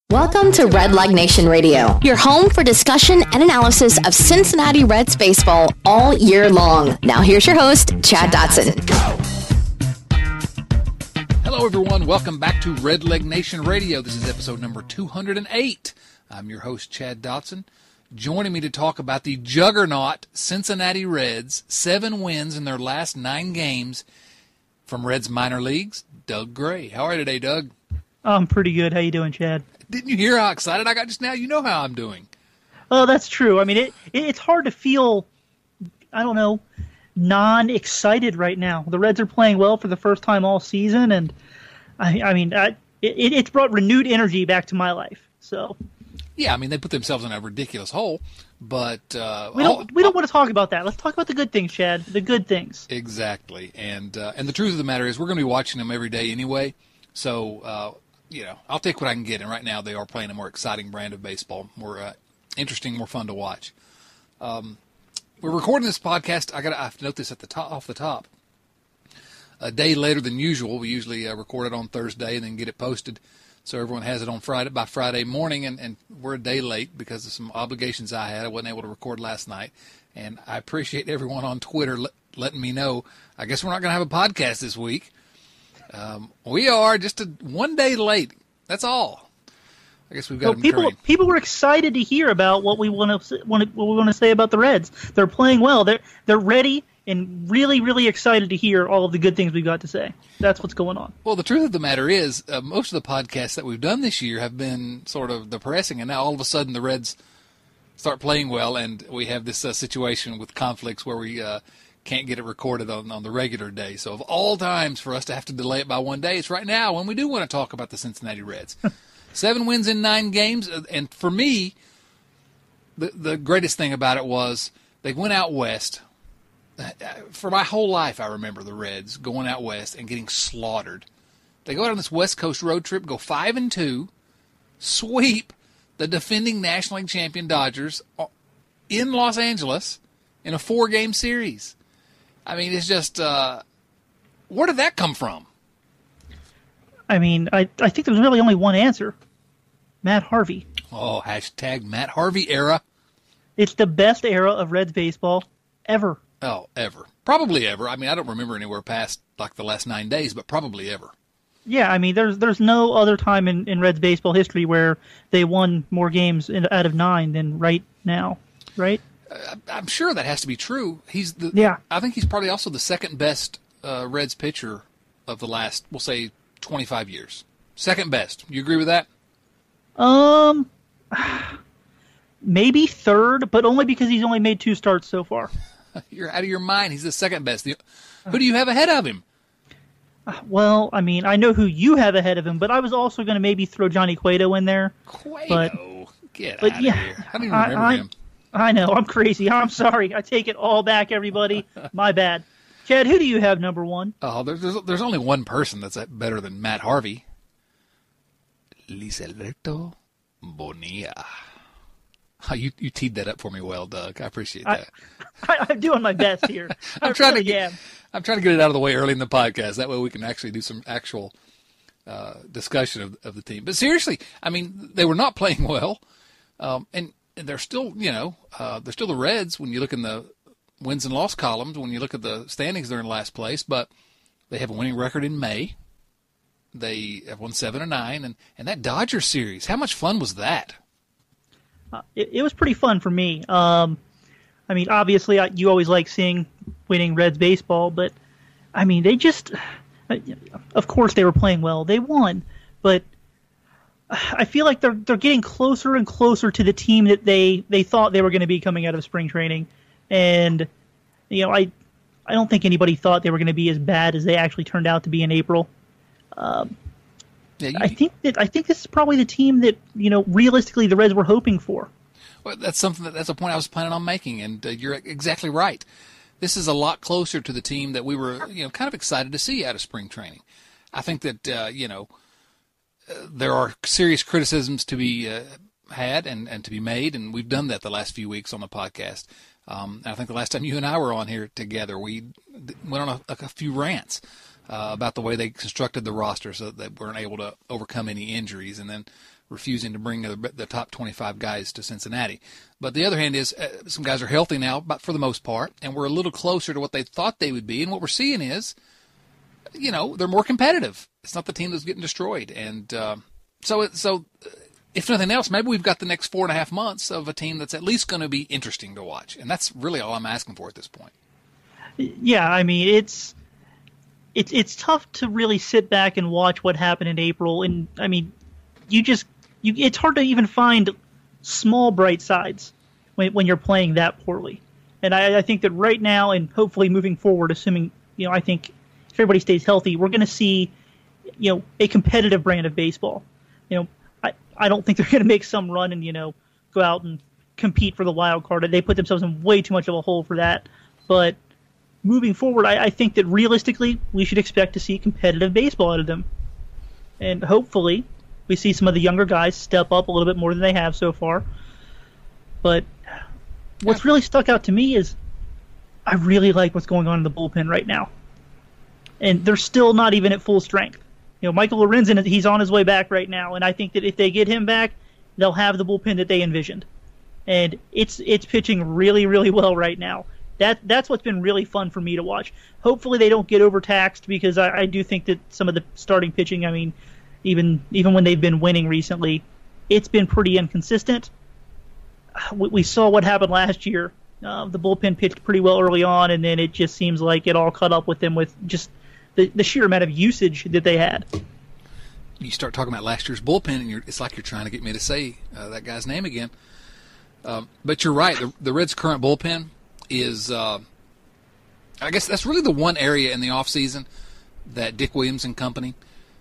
Welcome to Red Leg Nation Radio, your home for discussion and analysis of Cincinnati Reds baseball all year long. Now here's your host, Chad Dotson. Hello everyone, welcome back to Red Leg Nation Radio. This is episode number 208. I'm your host, Chad Dotson. Joining me to talk about the juggernaut Cincinnati Reds, 7 wins in their last 9 games from Reds minor leagues, Doug Gray. How are you today, Doug? I'm pretty good. How you doing, Chad? Didn't you hear how excited I got just now? You know how I'm doing. Oh, that's true. I mean, it's hard to feel, I don't know, non-excited right now. The Reds are playing well for the first time all season, and it's brought renewed energy back to my life. So, yeah, I mean, they put themselves in a ridiculous hole, but we don't want to talk about that. Let's talk about the good things, Chad. The good things. Exactly, and the truth of the matter is, we're going to be watching them every day anyway. So. I'll take what I can get, and right now they are playing a more exciting brand of baseball, more interesting, more fun to watch. We're recording this podcast. I have to note this off the top. A day later than usual. We usually record it on Thursday and then get it posted, so everyone has it on by Friday morning. And we're a day late because of some obligations I had. I wasn't able to record last night, and I appreciate everyone on Twitter letting me know. I guess we're not going to have a podcast this week. We are just one day late. That's all. I guess we've got people were excited to hear about what we want to say about the Reds. They're playing well. They're ready and really, really excited to hear all of the good things we've got to say. That's what's going on. Well, the truth of the matter is, most of the podcasts that we've done this year have been sort of depressing, and now all of a sudden the Reds start playing well, and we have this situation with conflicts where we can't get it recorded on the regular day. So of all times for us to have to delay it by one day, it's right now when we do want to talk about the Cincinnati Reds. 7 wins in 9 games, and for me, the greatest thing about it was they went out west. For my whole life, I remember the Reds going out west and getting slaughtered. They go out on this West Coast road trip, go 5-2, sweep the defending National League champion Dodgers in Los Angeles in a 4-game series. I mean, it's just, where did that come from? I mean, I think there's really only one answer. Matt Harvey. Oh, hashtag Matt Harvey era. It's the best era of Reds baseball ever. Oh, ever. Probably ever. I mean, I don't remember anywhere past like the last 9 days, but probably ever. Yeah, I mean, there's no other time in Reds baseball history where they won more games out of 9 than right now, right? I'm sure that has to be true. I think he's probably also the second best Reds pitcher of the last, we'll say, 25 years. Second best. You agree with that? Maybe third, but only because he's only made 2 starts so far. You're out of your mind. He's the second best. Who do you have ahead of him? Well, I mean, I know who you have ahead of him, but I was also going to maybe throw Johnny Cueto in there. Cueto? Get out of here. I don't even remember him. I know. I'm crazy. I'm sorry. I take it all back, everybody. My bad. Chad, who do you have number 1? Oh, there's only one person that's better than Matt Harvey. Luis Alberto Bonilla. Oh, you teed that up for me well, Doug. I appreciate that. I'm doing my best here. I'm trying to get it out of the way early in the podcast. That way we can actually do some actual discussion of the team. But seriously, I mean, they were not playing well, and they're still, they're still the Reds when you look in the wins and loss columns. When you look at the standings, they're in last place, but they have a winning record in May. They have won 7 of 9, and that Dodgers series, how much fun was that? It was pretty fun for me. I mean, obviously, you always like seeing winning Reds baseball, but I mean, they just, of course, they were playing well. They won, but I feel like they're getting closer and closer to the team that they thought they were going to be coming out of spring training, and I don't think anybody thought they were going to be as bad as they actually turned out to be in April. I think this is probably the team that realistically the Reds were hoping for. Well, that's a point I was planning on making, and you're exactly right. This is a lot closer to the team that we were kind of excited to see out of spring training. I think that there are serious criticisms to be had and to be made, and we've done that the last few weeks on the podcast. I think the last time you and I were on here together, we went on a few rants about the way they constructed the roster so that they weren't able to overcome any injuries. And then refusing to bring the top 25 guys to Cincinnati. But the other hand is some guys are healthy now, but for the most part, and we're a little closer to what they thought they would be. And what we're seeing is, they're more competitive. It's not the team that's getting destroyed. And so if nothing else, maybe we've got the next 4.5 months of a team that's at least going to be interesting to watch. And that's really all I'm asking for at this point. Yeah, I mean, it's tough to really sit back and watch what happened in April. And, I mean, it's hard to even find small bright sides when you're playing that poorly. And I think that right now, and hopefully moving forward, assuming, I think if everybody stays healthy, we're going to see, a competitive brand of baseball. I don't think they're going to make some run and, go out and compete for the wild card. They put themselves in way too much of a hole for that. But moving forward, I think that realistically, we should expect to see competitive baseball out of them. And hopefully, we see some of the younger guys step up a little bit more than they have so far. But what's really stuck out to me is I really like what's going on in the bullpen right now. And they're still not even at full strength. Michael Lorenzen, he's on his way back right now, and I think that if they get him back, they'll have the bullpen that they envisioned. And it's pitching really, really well right now. That's what's been really fun for me to watch. Hopefully they don't get overtaxed, because I do think that some of the starting pitching, I mean, even when they've been winning recently, it's been pretty inconsistent. We saw what happened last year. The bullpen pitched pretty well early on, and then it just seems like it all caught up with them with just the sheer amount of usage that they had. You start talking about last year's bullpen, and it's like you're trying to get me to say that guy's name again. But you're right. The Reds' current bullpen is, I guess that's really the one area in the offseason that Dick Williams and company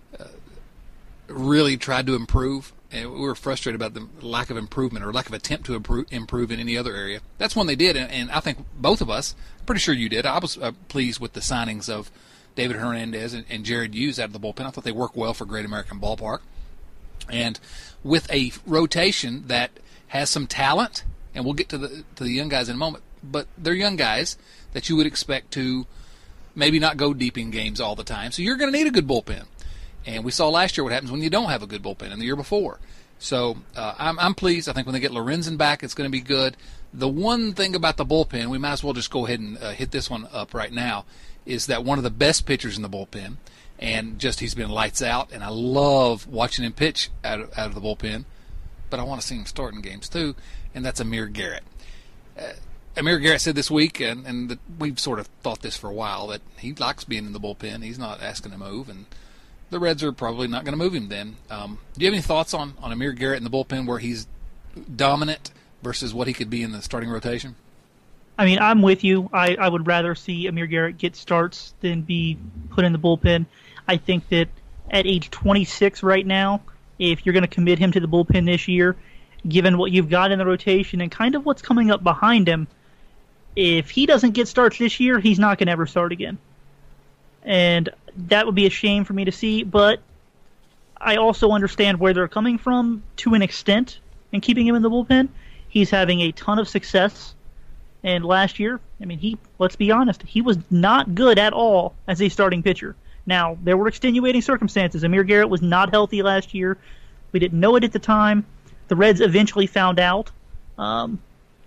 really tried to improve. And we were frustrated about the lack of improvement or lack of attempt to improve in any other area. That's one they did, and I think both of us, I'm pretty sure you did. I was pleased with the signings of David Hernandez and Jared Hughes out of the bullpen. I thought they worked well for Great American Ballpark. And with a rotation that has some talent, and we'll get to the young guys in a moment, but they're young guys that you would expect to maybe not go deep in games all the time. So you're going to need a good bullpen. And we saw last year what happens when you don't have a good bullpen, and the year before. So I'm pleased. I think when they get Lorenzen back, it's going to be good. The one thing about the bullpen, we might as well just go ahead and hit this one up right now, is that one of the best pitchers in the bullpen, and just he's been lights out, and I love watching him pitch out of the bullpen, but I want to see him start in games too, and that's Amir Garrett. Amir Garrett said this week, and we've sort of thought this for a while, that he likes being in the bullpen. He's not asking to move, and the Reds are probably not going to move him then. Do you have any thoughts on Amir Garrett in the bullpen where he's dominant versus what he could be in the starting rotation? I mean, I'm with you. I would rather see Amir Garrett get starts than be put in the bullpen. I think that at age 26 right now, if you're going to commit him to the bullpen this year, given what you've got in the rotation and kind of what's coming up behind him, if he doesn't get starts this year, he's not going to ever start again. And that would be a shame for me to see, but I also understand where they're coming from to an extent in keeping him in the bullpen. He's having a ton of success. And last year, I mean, let's be honest, he was not good at all as a starting pitcher. Now, there were extenuating circumstances. Amir Garrett was not healthy last year. We didn't know it at the time. The Reds eventually found out. And,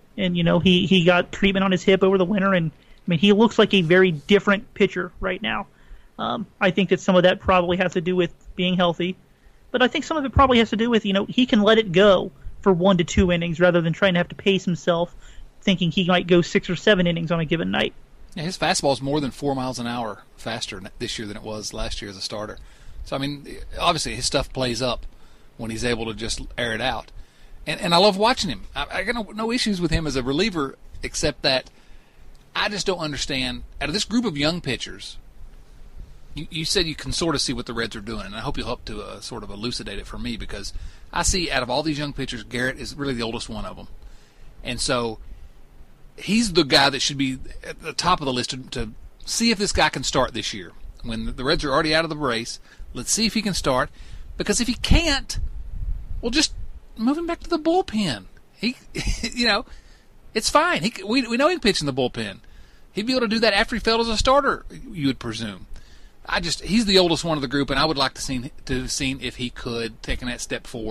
he got treatment on his hip over the winter. And, I mean, he looks like a very different pitcher right now. I think that some of that probably has to do with being healthy. But I think some of it probably has to do with, he can let it go for 1 to 2 innings rather than trying to have to pace himself, thinking he might go 6 or 7 innings on a given night. Yeah, his fastball is more than 4 miles an hour faster this year than it was last year as a starter. So, I mean, obviously his stuff plays up when he's able to just air it out. And I love watching him. I got no issues with him as a reliever, except that I just don't understand. Out of this group of young pitchers, you said you can sort of see what the Reds are doing, and I hope you'll help to sort of elucidate it for me, because I see out of all these young pitchers, Garrett is really the oldest one of them. And so he's the guy that should be at the top of the list to see if this guy can start this year. When the Reds are already out of the race, let's see if he can start. Because if he can't, we'll just move him back to the bullpen. It's fine. We know he can pitch in the bullpen. He'd be able to do that after he failed as a starter, you would presume. He's the oldest one of the group, and I would like to see if he could take that step forward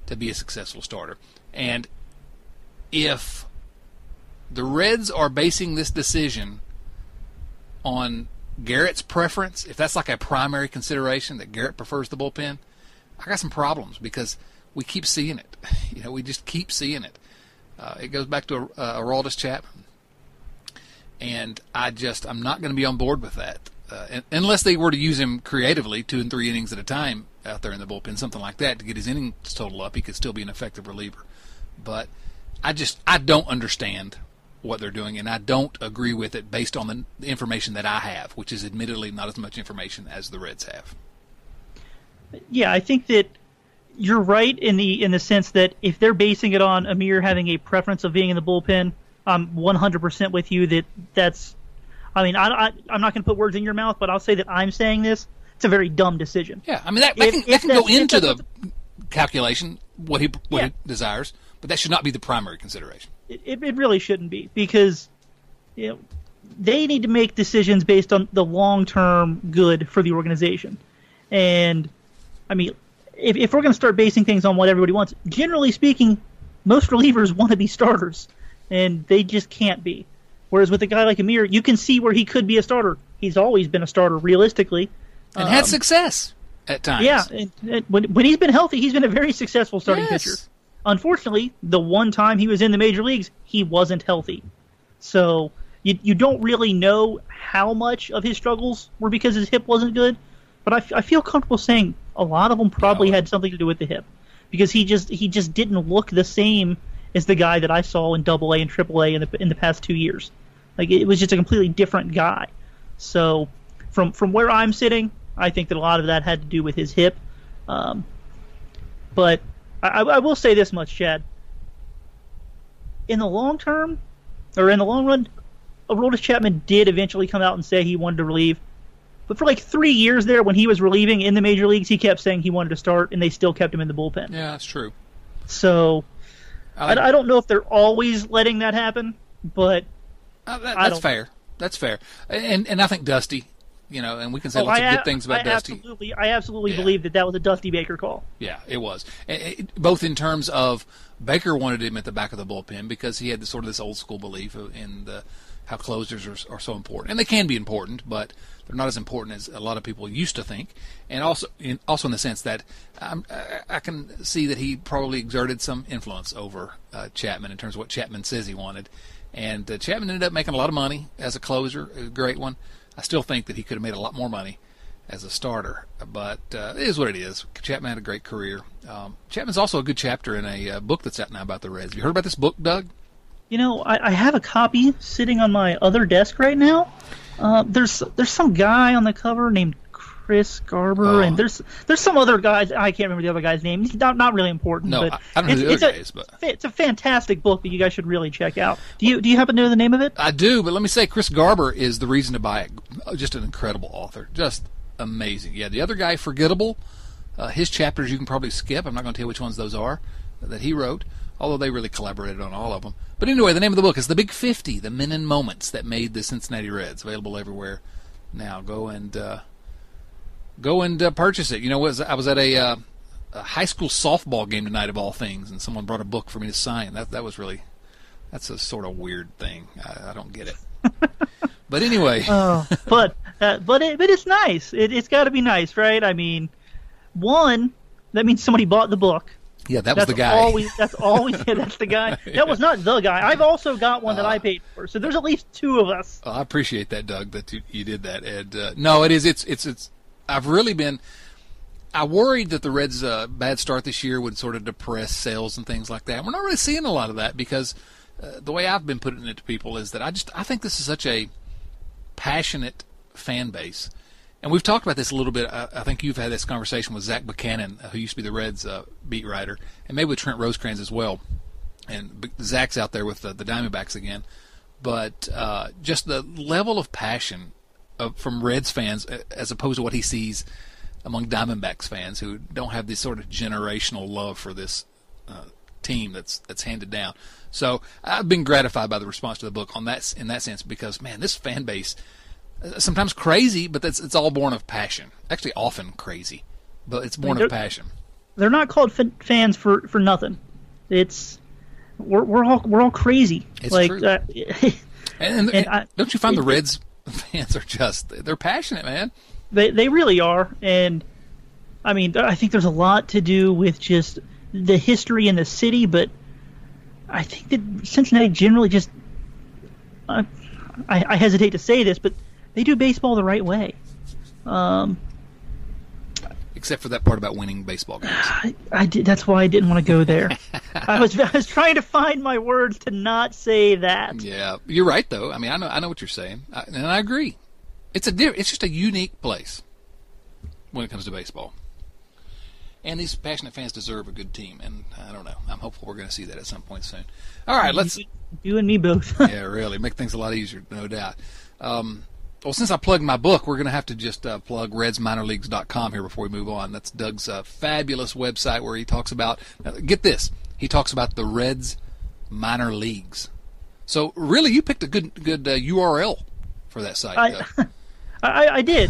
to be a successful starter. And if the Reds are basing this decision on Garrett's preference, if that's like a primary consideration that Garrett prefers the bullpen, I got some problems because we keep seeing it. We just keep seeing it. It goes back to Aroldis Chapman. And I'm not going to be on board with that. Unless they were to use him creatively 2 and 3 innings at a time out there in the bullpen, something like that, to get his innings total up, he could still be an effective reliever. But I don't understand what they're doing, and I don't agree with it based on the information that I have, which is admittedly not as much information as the Reds have. Yeah, I think that you're right in the sense that if they're basing it on Amir having a preference of being in the bullpen, I'm 100% with you that's. I mean, I'm not going to put words in your mouth, but I'll say that I'm saying this. It's a very dumb decision. Yeah, I mean that can go into the calculation what he desires, but that should not be the primary consideration. It really shouldn't be, because they need to make decisions based on the long-term good for the organization. And I mean, if we're going to start basing things on what everybody wants, generally speaking, most relievers want to be starters, and they just can't be. Whereas with a guy like Amir, you can see where he could be a starter. He's always been a starter, realistically. And had success at times. Yeah, and when he's been healthy, he's been a very successful starting pitcher. Unfortunately, the one time he was in the major leagues, he wasn't healthy. So you don't really know how much of his struggles were because his hip wasn't good, but I feel comfortable saying a lot of them probably had something to do with the hip, because he just didn't look the same as the guy that I saw in AA and AAA in the past 2 years. Like, it was just a completely different guy. So from where I'm sitting, I think that a lot of that had to do with his hip. But I will say this much, Chad. In the long term, or in the long run, Aroldis Chapman did eventually come out and say he wanted to relieve. But for like 3 years there, when he was relieving in the major leagues, he kept saying he wanted to start, and they still kept him in the bullpen. Yeah, that's true. So I don't know if they're always letting that happen, but that's fair. That's fair. And I think Dusty, and we can say lots of good things about Dusty. I absolutely believe that was a Dusty Baker call. Yeah, it was. Both in terms of Baker wanted him at the back of the bullpen because he had this old school belief in how closers are so important. And they can be important, but they're not as important as a lot of people used to think. And also in the sense that I can see that he probably exerted some influence over Chapman in terms of what Chapman says he wanted. And Chapman ended up making a lot of money as a closer, a great one. I still think that he could have made a lot more money as a starter, but it is what it is. Chapman had a great career. Chapman's also a good chapter in a book that's out now about the Reds. Have you heard about this book, Doug? I have a copy sitting on my other desk right now. There's some guy on the cover named Chris Garber, and there's some other guys. I can't remember the other guy's name. He's not really important. No, but I don't know who the other guy is, but it's a fantastic book that you guys should really check out. Do you happen to know the name of it? I do, but let me say, Chris Garber is the reason to buy it. Just an incredible author, just amazing. Yeah, the other guy, forgettable. His chapters you can probably skip. I'm not going to tell you which ones those are that he wrote, although they really collaborated on all of them. But anyway, the name of the book is The Big 50, The Men and Moments That Made the Cincinnati Reds. Available everywhere now. Go and purchase it. I was at a high school softball game tonight, of all things, and someone brought a book for me to sign. That's a sort of weird thing. I don't get it. But anyway. But it's nice. It's got to be nice, right? I mean, one, that means somebody bought the book. Yeah, was the guy. That's the guy. That was not the guy. I've also got one that I paid for. So there's at least two of us. I appreciate that, Doug, that you did that. And no, it is. It's. I've really been. I worried that the Reds' bad start this year would sort of depress sales and things like that. We're not really seeing a lot of that because the way I've been putting it to people is that I think this is such a passionate fan base. And we've talked about this a little bit. I think you've had this conversation with Zach Buchanan, who used to be the Reds beat writer, and maybe with Trent Rosecrans as well. And Zach's out there with the Diamondbacks again. But just the level of passion from Reds fans as opposed to what he sees among Diamondbacks fans who don't have this sort of generational love for this team that's handed down. So I've been gratified by the response to the book in that sense because, man, this fan base – sometimes crazy, but it's all born of passion. Actually, often crazy, but it's born of passion. they're not called fans for nothing. It's we're all crazy. It's like, true. And don't you find the Reds fans are they're passionate, man? They really are, and I mean, I think there's a lot to do with just the history in the city, but I think that Cincinnati generally just I hesitate to say this, but they do baseball the right way. Except for that part about winning baseball games. I did. That's why I didn't want to go there. I was trying to find my words to not say that. Yeah, you're right though. I mean, I know what you're saying, and I agree. It's just a unique place when it comes to baseball. And these passionate fans deserve a good team, and I don't know. I'm hopeful we're going to see that at some point soon. All right, let's. You and me both. Yeah, really, make things a lot easier, no doubt. Well, since I plugged my book, we're going to have to just plug RedsMinorLeagues.com here before we move on. That's Doug's fabulous website where he talks about, get this, he talks about the Reds minor leagues. So really, you picked a good URL for that site. I did.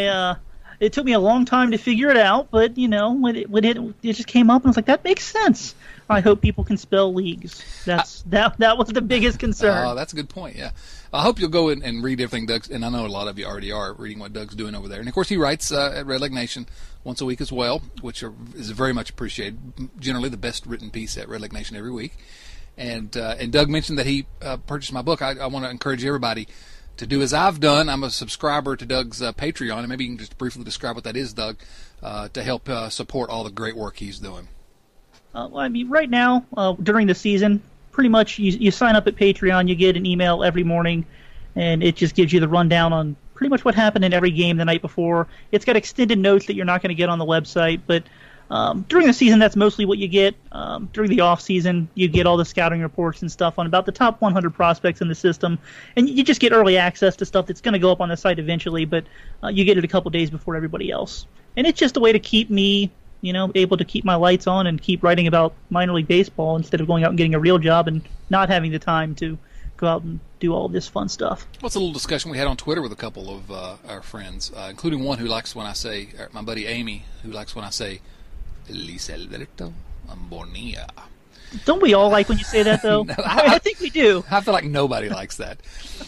It took me a long time to figure it out, but when it just came up, and I was like, that makes sense. I hope people can spell leagues. That was the biggest concern. Oh, that's a good point. Yeah, I hope you'll go and read everything Doug's, and I know a lot of you already are reading what Doug's doing over there. And of course, he writes at Red Leg Nation once a week as well, which is very much appreciated. Generally, the best written piece at Red Leg Nation every week. And Doug mentioned that he purchased my book. I want to encourage everybody to do as I've done. I'm a subscriber to Doug's Patreon, and maybe you can just briefly describe what that is, Doug, to help support all the great work he's doing. Well, I mean, right now, during the season, pretty much you sign up at Patreon, you get an email every morning, and it just gives you the rundown on pretty much what happened in every game the night before. It's got extended notes that you're not going to get on the website, but during the season, that's mostly what you get. During the off season, you get all the scouting reports and stuff on about the top 100 prospects in the system, and you just get early access to stuff that's going to go up on the site eventually, but you get it a couple days before everybody else. And it's just a way to keep me able to keep my lights on and keep writing about minor league baseball instead of going out and getting a real job and not having the time to go out and do all this fun stuff. Well, it's a little discussion we had on Twitter with a couple of our friends, including one who likes when I say, my buddy Amy, who likes when I say, Luis Alberto Bonilla. Don't we all like when you say that, though? No, I think we do. I feel like nobody likes that.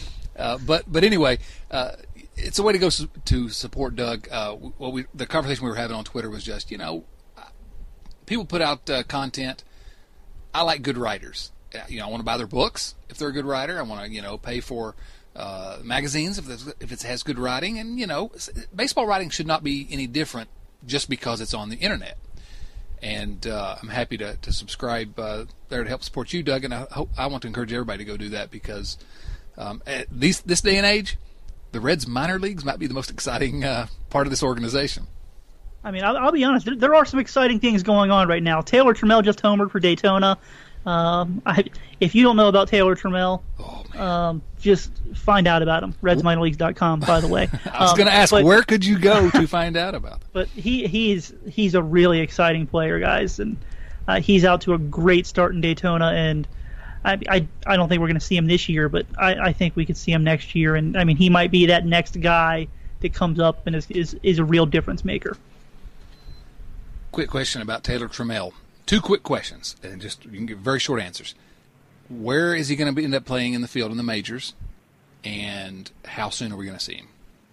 But anyway, it's a way to go to support Doug. The conversation we were having on Twitter was just, people put out content. I like good writers. I want to buy their books if they're a good writer. I want to, pay for magazines if it has good writing. And, baseball writing should not be any different just because it's on the internet. And I'm happy to subscribe there to help support you, Doug. And I want to encourage everybody to go do that because at this day and age, the Reds minor leagues might be the most exciting part of this organization. I mean, I'll be honest. There are some exciting things going on right now. Taylor Trammell just homered for Daytona. If you don't know about Taylor Trammell, just find out about him. RedsMinorLeagues.com, by the way. I was going to ask, where could you go to find out about him? But he's a really exciting player, guys, and he's out to a great start in Daytona. And I don't think we're going to see him this year, but I think we could see him next year. And I mean, he might be that next guy that comes up and is a real difference maker. Quick question about Taylor Trammell. 2 quick questions, and you can give very short answers. Where is he going to end up playing in the field in the majors, and how soon are we going to see him?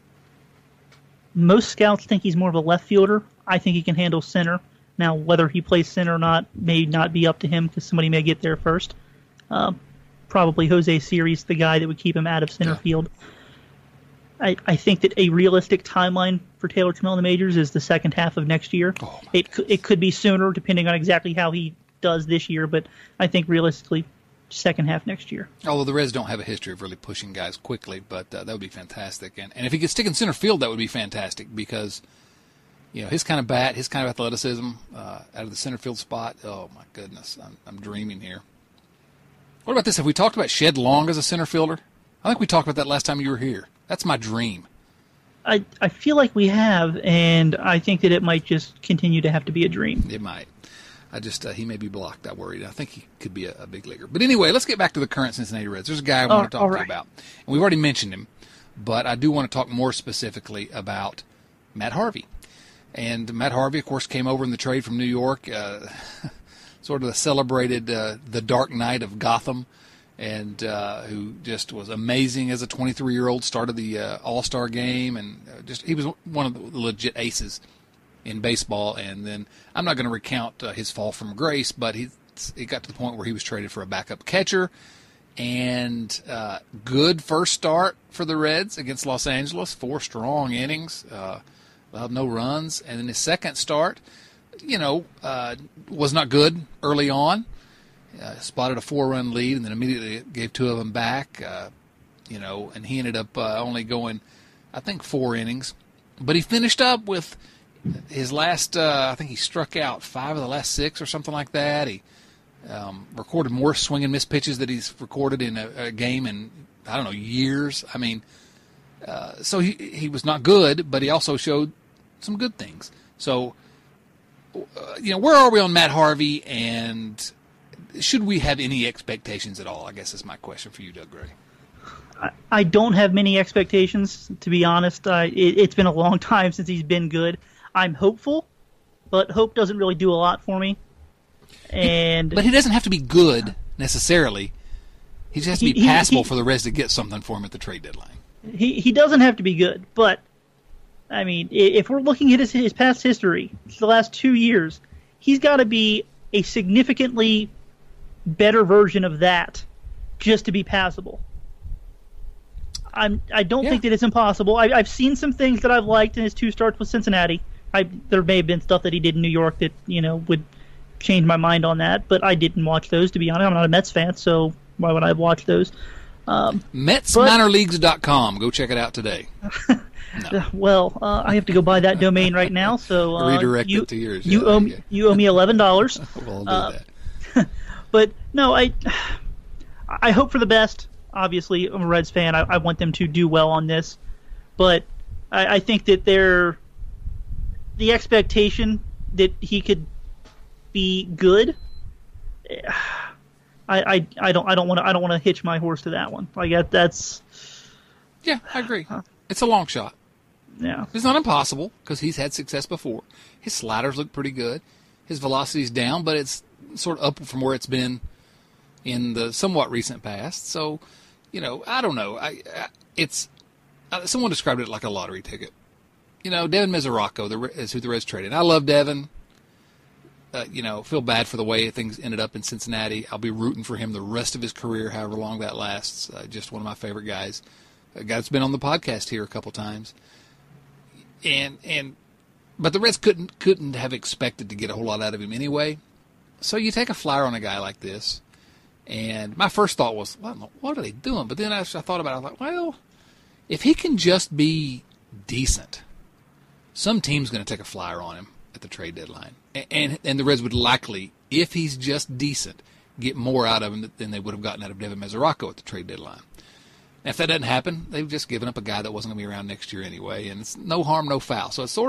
Most scouts think he's more of a left fielder. I think he can handle center. Now, whether he plays center or not may not be up to him because somebody may get there first. Probably Jose Siri's the guy that would keep him out of center field. I think that a realistic timeline for Taylor Trammell in the majors is the second half of next year. It could be sooner, depending on exactly how he does this year, but I think realistically, second half next year. Although the Reds don't have a history of really pushing guys quickly, but that would be fantastic. And if he could stick in center field, that would be fantastic because, his kind of bat, his kind of athleticism out of the center field spot. Oh my goodness, I'm dreaming here. What about this? Have we talked about Shed Long as a center fielder? I think we talked about that last time you were here. That's my dream. I feel like we have, and I think that it might just continue to have to be a dream. It might. He may be blocked, I worried. I think he could be a big leaguer. But anyway, let's get back to the current Cincinnati Reds. There's a guy I want to talk to you about. And we've already mentioned him, but I do want to talk more specifically about Matt Harvey. And Matt Harvey, of course, came over in the trade from New York, sort of celebrated the Dark Knight of Gotham, and who just was amazing as a 23-year-old, started the All-Star game, and he was one of the legit aces in baseball. And then I'm not going to recount his fall from grace, but it got to the point where he was traded for a backup catcher. And good first start for the Reds against Los Angeles, 4 strong innings, allowed no runs. And then his second start, was not good early on. Spotted a 4-run lead and then immediately gave 2 of them back, and he ended up only going, I think, 4 innings. But he finished up with his last, I think he struck out 5 of the last 6 or something like that. He recorded more swing and miss pitches that he's recorded in a game in, I don't know, years. I mean, so he was not good, but he also showed some good things. So, where are we on Matt Harvey, and should we have any expectations at all? I guess is my question for you, Doug Gray. I don't have many expectations, to be honest. It's been a long time since he's been good. I'm hopeful, but hope doesn't really do a lot for me. But he doesn't have to be good necessarily. He just has to be passable for the Reds to get something for him at the trade deadline. He doesn't have to be good, but I mean, if we're looking at his past history, the last 2 years, he's got to be a significantly better version of that just to be passable. I don't think that it's impossible. I've seen some things that I've liked in his 2 starts with Cincinnati. There may have been stuff that he did in New York that would change my mind on that, but I didn't watch those, to be honest. I'm not a Mets fan, so why would I watch those? MetsMinorLeagues.com. Go check it out today. No. Well, I have to go buy that domain right now. So redirect it to yours. You owe me $11. We'll do that. But no, I hope for the best. Obviously, I'm a Reds fan. I want them to do well on this, but I think that the expectation that he could be good. I don't want to hitch my horse to that one. That's. Yeah, I agree. It's a long shot. Yeah. It's not impossible because he's had success before. His sliders look pretty good. His velocity's down, but it's sort of up from where it's been in the somewhat recent past. So, I don't know. Someone described it like a lottery ticket. Devin Mesoraco is who the Reds traded. I love Devin. Feel bad for the way things ended up in Cincinnati. I'll be rooting for him the rest of his career, however long that lasts. Just one of my favorite guys. A guy that's been on the podcast here a couple times. But the Reds couldn't have expected to get a whole lot out of him anyway. So you take a flyer on a guy like this, and my first thought was, well, what are they doing? But then as I thought about it, I was like, well, if he can just be decent, some team's going to take a flyer on him at the trade deadline. And the Reds would likely, if he's just decent, get more out of him than they would have gotten out of Devin Mesoraco at the trade deadline. And if that doesn't happen, they've just given up a guy that wasn't going to be around next year anyway, and it's no harm, no foul. So it's sort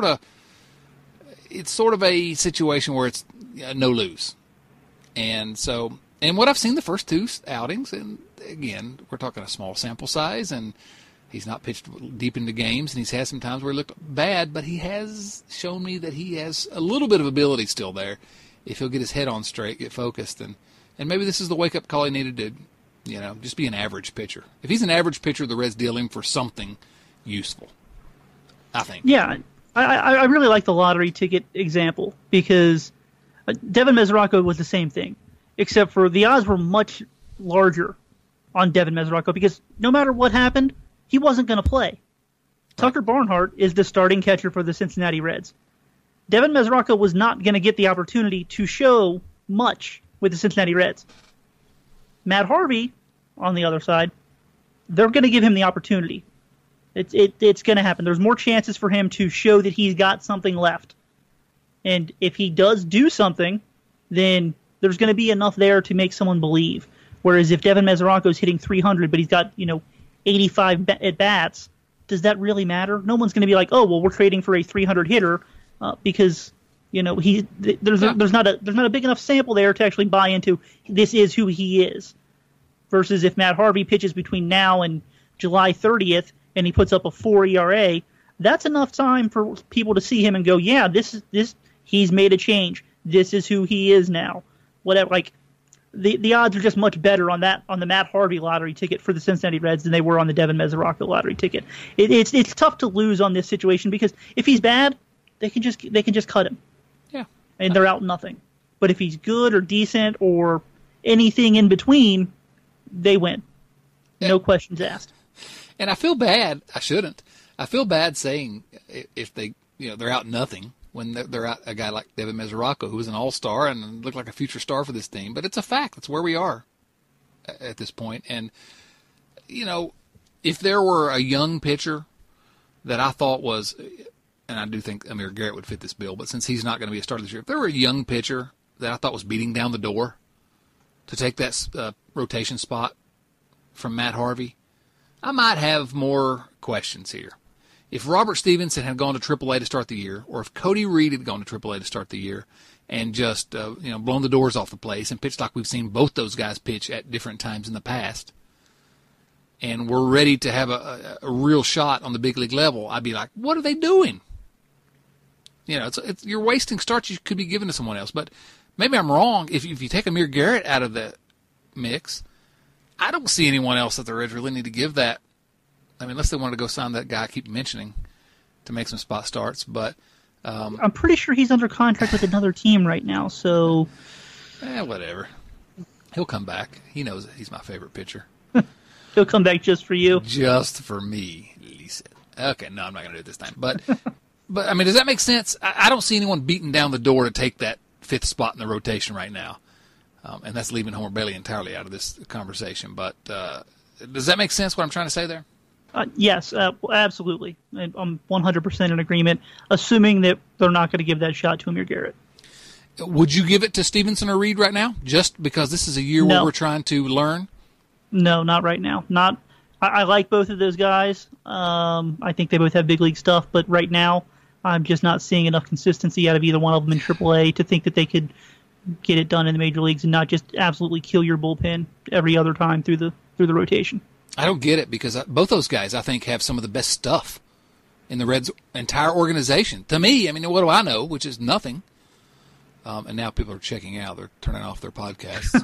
of a situation where it's no lose. And what I've seen the first 2 outings, and again, we're talking a small sample size, and he's not pitched deep into games, and he's had some times where he looked bad, but he has shown me that he has a little bit of ability still there if he'll get his head on straight, get focused, and maybe this is the wake-up call he needed to, just be an average pitcher. If he's an average pitcher, the Reds deal him for something useful, I think. Yeah, I really like the lottery ticket example because Devin Mesoraco was the same thing, except for the odds were much larger on Devin Mesoraco because no matter what happened, he wasn't going to play. Tucker Barnhart is the starting catcher for the Cincinnati Reds. Devin Mesoraco was not going to get the opportunity to show much with the Cincinnati Reds. Matt Harvey, on the other side, they're going to give him the opportunity. It's going to happen. There's more chances for him to show that he's got something left. And if he does do something, then there's going to be enough there to make someone believe. Whereas if Devin Mesoraco is hitting 300, but he's got 85 at-bats, does that really matter? No one's going to be like, oh, well, we're trading for a 300 hitter because there's not a big enough sample there to actually buy into this is who he is. Versus if Matt Harvey pitches between now and July 30th and he puts up a 4 ERA, that's enough time for people to see him and go, yeah, this he's made a change. This is who he is now. Whatever, like the odds are just much better on the Matt Harvey lottery ticket for the Cincinnati Reds than they were on the Devin Mesoraco lottery ticket. It's tough to lose on this situation because if he's bad, they can just cut him. Yeah, and they're out nothing. But if he's good or decent or anything in between, they win. No questions asked. And I feel bad. I shouldn't. I feel bad saying if they, they're out nothing when they're out a guy like Devin Mesoraco, who was an all-star and looked like a future star for this team. But it's a fact. That's where we are at this point. And, if there were a young pitcher that I thought was, and I do think Amir Garrett would fit this bill, but since he's not going to be a starter this year, if there were a young pitcher that I thought was beating down the door to take that rotation spot from Matt Harvey, I might have more questions here. If Robert Stevenson had gone to AAA to start the year, or if Cody Reed had gone to AAA to start the year and just blown the doors off the place and pitched like we've seen both those guys pitch at different times in the past, and we're ready to have a real shot on the big league level, I'd be like, what are they doing? You're wasting starts you could be giving to someone else. But maybe I'm wrong. If you take Amir Garrett out of the mix, I don't see anyone else that the Reds really need to give that. I mean, unless they want to go sign that guy I keep mentioning to make some spot starts. But I'm pretty sure he's under contract with another team right now. So, whatever. He'll come back. He knows he's my favorite pitcher. He'll come back just for you. Just for me, Lisa. Okay, no, I'm not going to do it this time. But I mean, does that make sense? I don't see anyone beating down the door to take that fifth spot in the rotation right now. And that's leaving Homer Bailey entirely out of this conversation. But does that make sense, what I'm trying to say there? Yes, absolutely. I'm 100% in agreement, assuming that they're not going to give that shot to Amir Garrett. Would you give it to Stevenson or Reed right now, just because this is a year where we're trying to learn? No, not right now. I like both of those guys. I think they both have big league stuff, but right now I'm just not seeing enough consistency out of either one of them in AAA to think that they could get it done in the major leagues and not just absolutely kill your bullpen every other time through the rotation. I don't get it because both those guys, I think, have some of the best stuff in the Reds' entire organization. To me, I mean, what do I know, which is nothing. And now people are checking out. They're turning off their podcasts.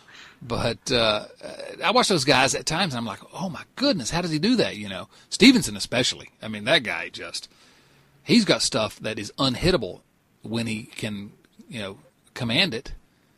But I watch those guys at times, and I'm like, oh, my goodness, how does he do that, Stevenson especially. I mean, that guy he's got stuff that is unhittable when he can, command it.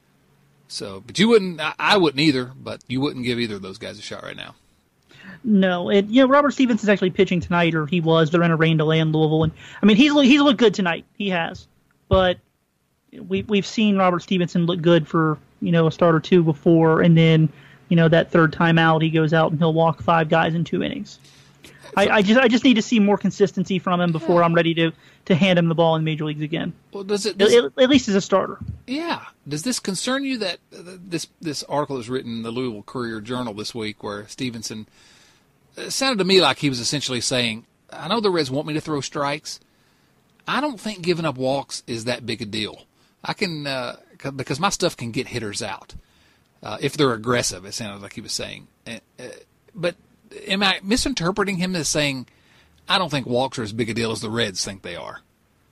So, but you wouldn't, I wouldn't either, but you wouldn't give either of those guys a shot right now. No, Robert Stevenson's actually pitching tonight, or he was. They're in a rain delay in Louisville, and I mean, he's looked good tonight. He has, but we've seen Robert Stevenson look good for a start or two before, and then that third time out he goes out and he'll walk 5 guys in 2 innings. I just need to see more consistency from him before I'm ready to hand him the ball in the major leagues again. Well, at least as a starter? Yeah. Does this concern you that this article is written in the Louisville Courier-Journal this week, where Stevenson it sounded to me like he was essentially saying, I know the Reds want me to throw strikes. I don't think giving up walks is that big a deal. I can because my stuff can get hitters out if they're aggressive. It sounded like he was saying, but. Am I misinterpreting him as saying, I don't think walks are as big a deal as the Reds think they are?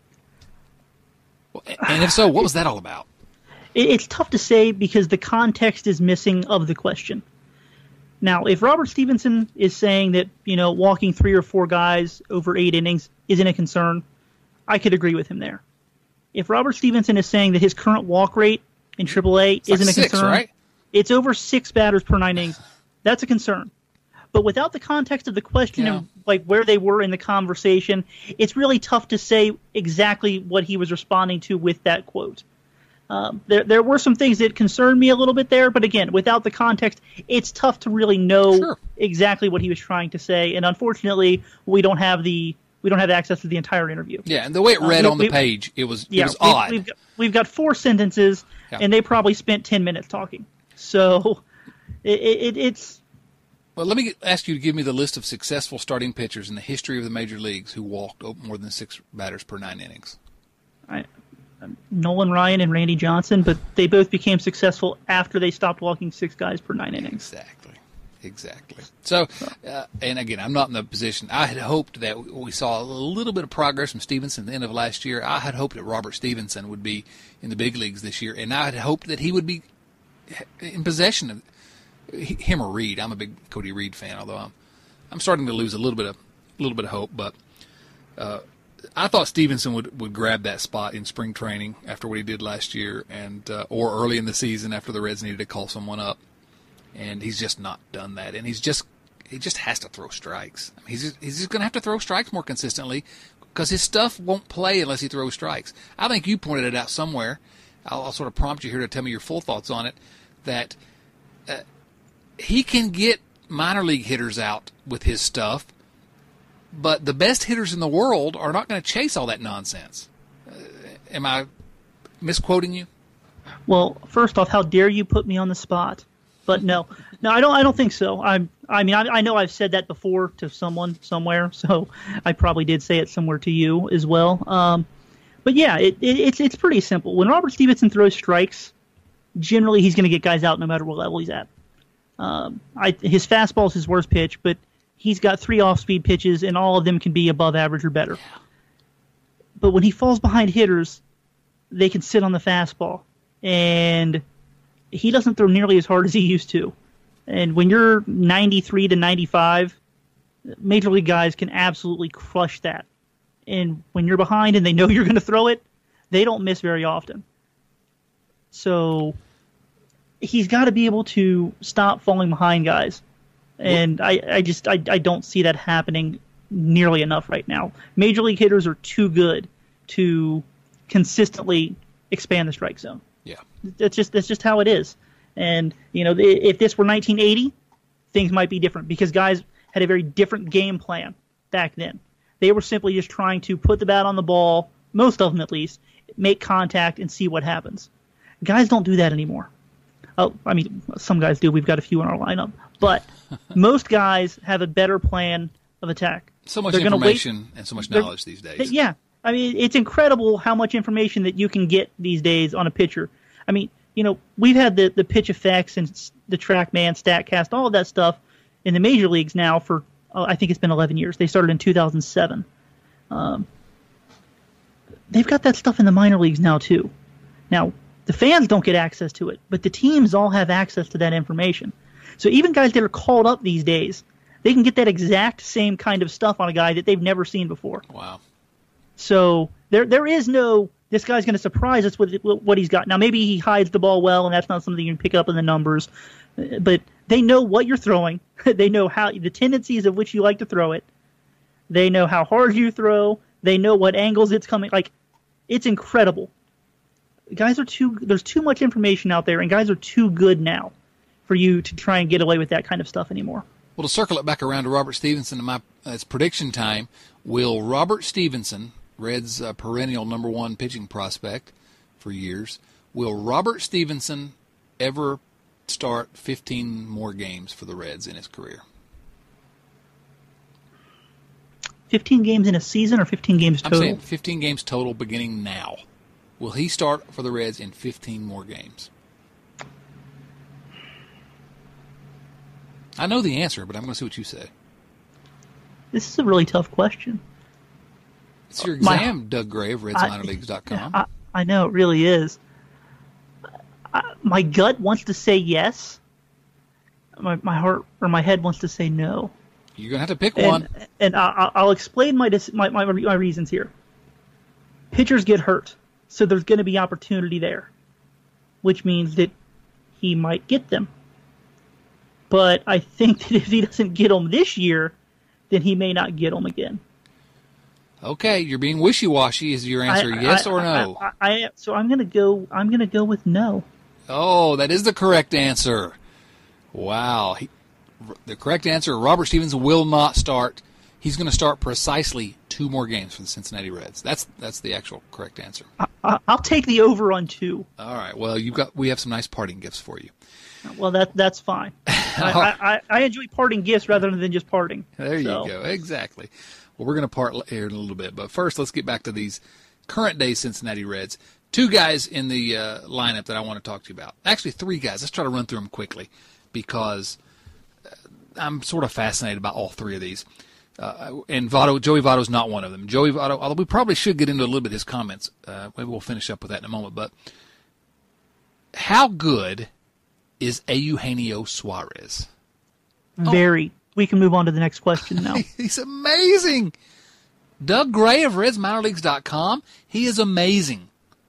And if so, what was that all about? It's tough to say because the context is missing of the question. Now, if Robert Stevenson is saying that, walking 3 or 4 guys over 8 innings isn't a concern, I could agree with him there. If Robert Stevenson is saying that his current walk rate in AAA isn't a concern, right? It's over 6 batters per 9 innings, that's a concern. But without the context of the question and where they were in the conversation, it's really tough to say exactly what he was responding to with that quote. There were some things that concerned me a little bit there, but again, without the context, it's tough to really know exactly what he was trying to say. And unfortunately, we don't have access to the entire interview. Yeah, and the way it read on the page, it was odd. We've got 4 sentences, and they probably spent 10 minutes talking. So it's. Well, let me ask you to give me the list of successful starting pitchers in the history of the major leagues who walked more than 6 batters per 9 innings. Nolan Ryan and Randy Johnson, but they both became successful after they stopped walking 6 guys per 9 innings. Exactly. So, and again, I'm not in the position. I had hoped that we saw a little bit of progress from Stevenson at the end of last year. I had hoped that Robert Stevenson would be in the big leagues this year, and I had hoped that he would be in possession of him or Reed. I'm a big Cody Reed fan, although I'm starting to lose a little bit of hope. But I thought Stevenson would grab that spot in spring training after what he did last year, and or early in the season after the Reds needed to call someone up. And he's just not done that. And he just has to throw strikes. I mean, he's just going to have to throw strikes more consistently because his stuff won't play unless he throws strikes. I think you pointed it out somewhere. I'll sort of prompt you here to tell me your full thoughts on it, that he can get minor league hitters out with his stuff, but the best hitters in the world are not going to chase all that nonsense. Am I misquoting you? Well, first off, how dare you put me on the spot? But no, I don't think so. I know I've said that before to someone somewhere, so I probably did say it somewhere to you as well. But yeah, it's pretty simple. When Robert Stevenson throws strikes, generally he's going to get guys out no matter what level he's at. His fastball is his worst pitch, but he's got 3 off-speed pitches, and all of them can be above average or better. But when he falls behind hitters, they can sit on the fastball, and he doesn't throw nearly as hard as he used to. And when you're 93 to 95, major league guys can absolutely crush that. And when you're behind and they know you're going to throw it, they don't miss very often. So he's got to be able to stop falling behind guys. And I don't see that happening nearly enough right now. Major league hitters are too good to consistently expand the strike zone. Yeah. That's just how it is. And, if this were 1980, things might be different because guys had a very different game plan back then. They were simply just trying to put the bat on the ball, most of them at least, make contact and see what happens. Guys don't do that anymore. Oh, I mean, some guys do. We've got a few in our lineup. But most guys have a better plan of attack. So much information and so much knowledge these days. Yeah. I mean, it's incredible how much information that you can get these days on a pitcher. I mean, we've had the pitch effects and the TrackMan, StatCast, all of that stuff in the major leagues now for, I think it's been 11 years. They started in 2007. They've got that stuff in the minor leagues now, too. Now, the fans don't get access to it, but the teams all have access to that information. So even guys that are called up these days, they can get that exact same kind of stuff on a guy that they've never seen before. Wow. So there is no, this guy's going to surprise us with what he's got. Now, maybe he hides the ball well, and that's not something you can pick up in the numbers. But they know what you're throwing. They know how the tendencies of which you like to throw it. They know how hard you throw. They know what angles it's coming. Like, it's incredible. There's too much information out there, and guys are too good now for you to try and get away with that kind of stuff anymore. Well, to circle it back around to Robert Stevenson, it's prediction time. Will Robert Stevenson, Reds' perennial number 1 pitching prospect for years, will Robert Stevenson ever start 15 more games for the Reds in his career? 15 games in a season or 15 games total? I'm saying 15 games total beginning now. Will he start for the Reds in 15 more games? I know the answer, but I'm going to see what you say. This is a really tough question. It's your exam, Doug Gray of RedsMinorLeagues.com. I know, it really is. My gut wants to say yes. My heart or my head wants to say no. You're going to have to pick one. And I'll explain my reasons here. Pitchers get hurt, so there's going to be opportunity there, which means that he might get them. But I think that if he doesn't get them this year, then he may not get them again. Okay, you're being wishy-washy. Is your answer yes or no? So I'm gonna go with no. Oh, that is the correct answer. Wow. The correct answer, Robert Stevenson will not start. He's going to start precisely 2 more games for the Cincinnati Reds. That's the actual correct answer. I'll take the over on 2. All right. Well, we have some nice parting gifts for you. Well, that's fine. I enjoy parting gifts rather than just parting. There you go. Exactly. Well, we're going to part here in a little bit, but first let's get back to these current-day Cincinnati Reds. 2 guys in the lineup that I want to talk to you about. Actually, 3 guys. Let's try to run through them quickly because I'm sort of fascinated by all three of these. And Joey Votto's not one of them. Joey Votto, although we probably should get into a little bit of his comments. Maybe we'll finish up with that in a moment. But how good is Eugenio Suarez? Very. We can move on to the next question now. He's amazing. Doug Gray of RedsMinorLeagues.com. He is amazing.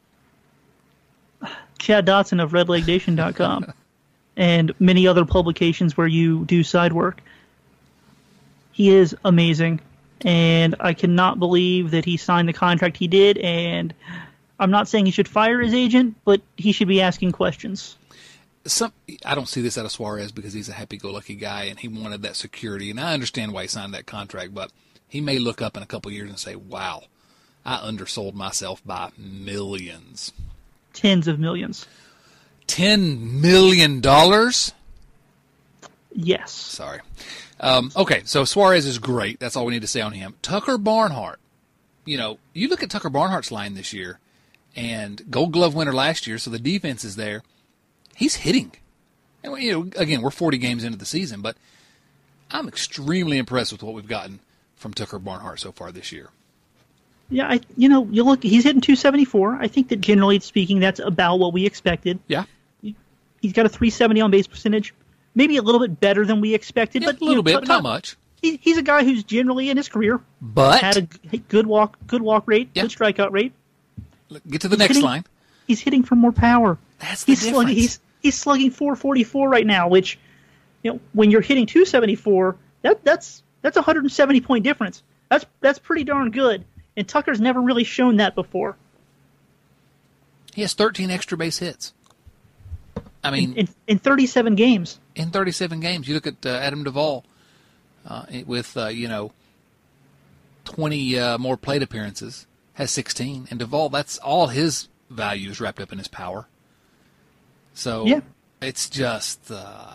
Chad Dotson of RedLegNation.com and many other publications where you do side work. He is amazing, and I cannot believe that he signed the contract he did, and I'm not saying he should fire his agent, but he should be asking questions. I don't see this out of Suarez because he's a happy-go-lucky guy, and he wanted that security, and I understand why he signed that contract, but he may look up in a couple of years and say, wow, I undersold myself by millions. Tens of millions. $10 million? Yes. Sorry. Okay, so Suarez is great. That's all we need to say on him. Tucker Barnhart. You know, you look at Tucker Barnhart's line this year, and Gold Glove winner last year, so the defense is there. He's hitting. And, you know, again, we're 40 games into the season, but I'm extremely impressed with what we've gotten from Tucker Barnhart so far this year. Yeah, you look, he's hitting 274. I think that generally speaking, that's about what we expected. Yeah. He's got a 370 on base percentage. Maybe a little bit better than we expected, but a little bit, but not much. He's a guy who's generally in his career but had a good walk rate, yeah. good strikeout rate. Get to the next line. He's hitting for more power. That's the difference. He's slugging 444 right now, which, you know, when you're hitting 274, that's a 170-point difference. That's pretty darn good. And Tucker's never really shown that before. He has 13 extra base hits. I mean, in 37 games. In 37 games, you look at Adam Duvall with 20 more plate appearances, has 16, and Duvall, that's all his values wrapped up in his power. So yeah. It's just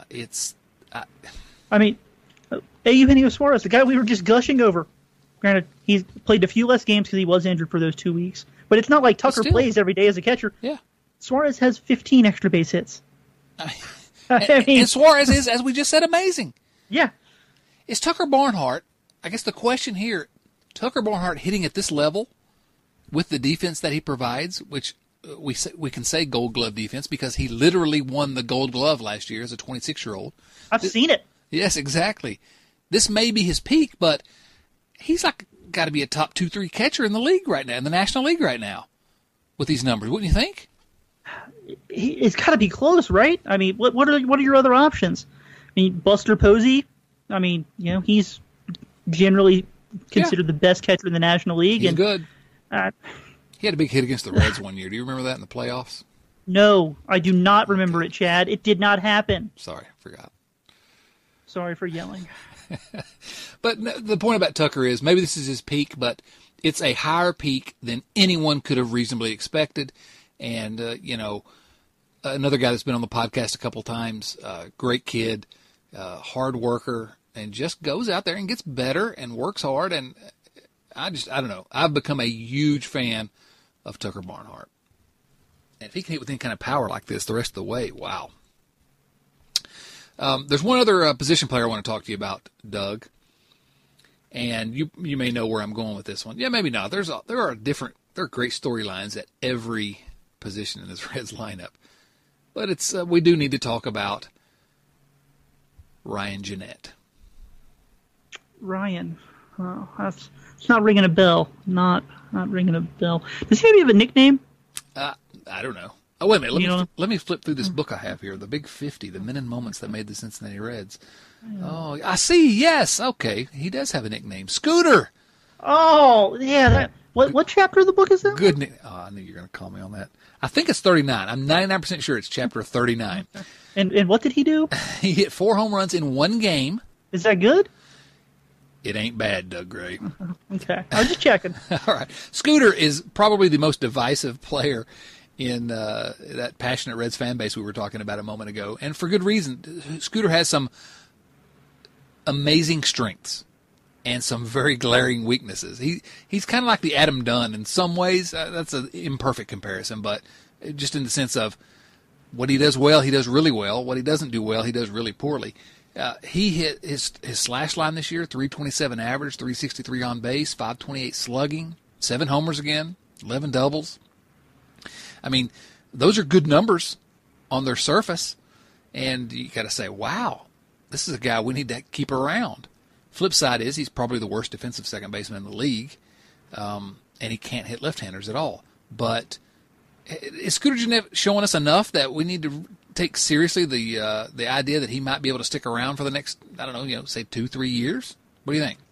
I mean, Eugenio Suarez, the guy we were just gushing over. Granted, he's played a few less games because he was injured for those 2 weeks, but it's not like Tucker plays every day as a catcher. Yeah, Suarez has 15 extra base hits. And Suarez is, as we just said, amazing. Yeah. Is Tucker Barnhart, I guess the question here, Tucker Barnhart hitting at this level with the defense that he provides, which we can say Gold Glove defense because he literally won the Gold Glove last year as a 26-year-old. I've seen it. Yes, exactly. This may be his peak, but he's got to be a top 2-3 catcher in the league right now, in the National League right now, with these numbers. Wouldn't you think? It's got to be close, right? I mean, what are your other options? I mean, Buster Posey. I mean, you know, he's generally considered the best catcher in the National League. He's good. He had a big hit against the Reds one year. Do you remember that in the playoffs? No, I do not remember it, Chad. It did not happen. Sorry, I forgot. Sorry for yelling. But the point about Tucker is maybe this is his peak, but it's a higher peak than anyone could have reasonably expected. And, another guy that's been on the podcast a couple times, great kid, hard worker, and just goes out there and gets better and works hard. And I don't know. I've become a huge fan of Tucker Barnhart. And if he can hit with any kind of power like this the rest of the way, wow. There's one other position player I want to talk to you about, Doug. And you may know where I'm going with this one. Yeah, maybe not. There are great storylines at every position in this Reds lineup. But we do need to talk about Ryan Jeanette. Ryan. Oh, it's not ringing a bell. Not ringing a bell. Does he maybe have a nickname? I don't know. Oh, wait a minute. Let me flip through this book I have here, The Big 50, The Men and Moments That Made the Cincinnati Reds. Oh, I see. Yes. Okay. He does have a nickname. Scooter. Oh, yeah. What chapter of the book is that? Good. I knew you were going to call me on that. I think it's 39. I'm 99% sure it's chapter 39. And what did he do? He hit 4 home runs in one game. Is that good? It ain't bad, Doug Gray. Okay. I was just checking. All right. Scooter is probably the most divisive player in that passionate Reds fan base we were talking about a moment ago, and for good reason. Scooter has some amazing strengths and some very glaring weaknesses. He's kind of like the Adam Dunn in some ways. That's an imperfect comparison, but just in the sense of what he does well, he does really well. What he doesn't do well, he does really poorly. He hit his slash line this year, 327 average, 363 on base, 528 slugging, 7 homers again, 11 doubles. I mean, those are good numbers on their surface, and you got to say, wow, this is a guy we need to keep around. Flip side is he's probably the worst defensive second baseman in the league, and he can't hit left-handers at all. But is Scooter Gennett showing us enough that we need to take seriously the idea that he might be able to stick around for the next, I don't know, say 2-3 years? What do you think?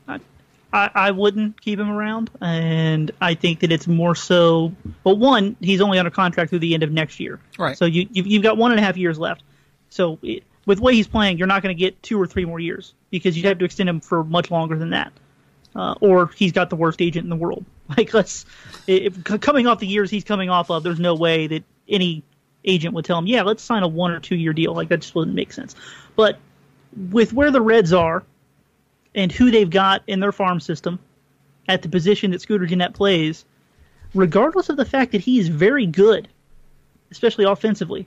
I wouldn't keep him around, and I think that it's more so. Well, one, he's only under contract through the end of next year, right? So you've got 1.5 years left. So with the way he's playing, you're not going to get 2 or 3 more years because you'd have to extend him for much longer than that, or he's got the worst agent in the world. Like coming off the years he's coming off of, there's no way that any agent would tell him, yeah, let's sign a 1 or 2 year deal. Like that just wouldn't make sense. But with where the Reds are and who they've got in their farm system at the position that Scooter Gennett plays, regardless of the fact that he is very good, especially offensively,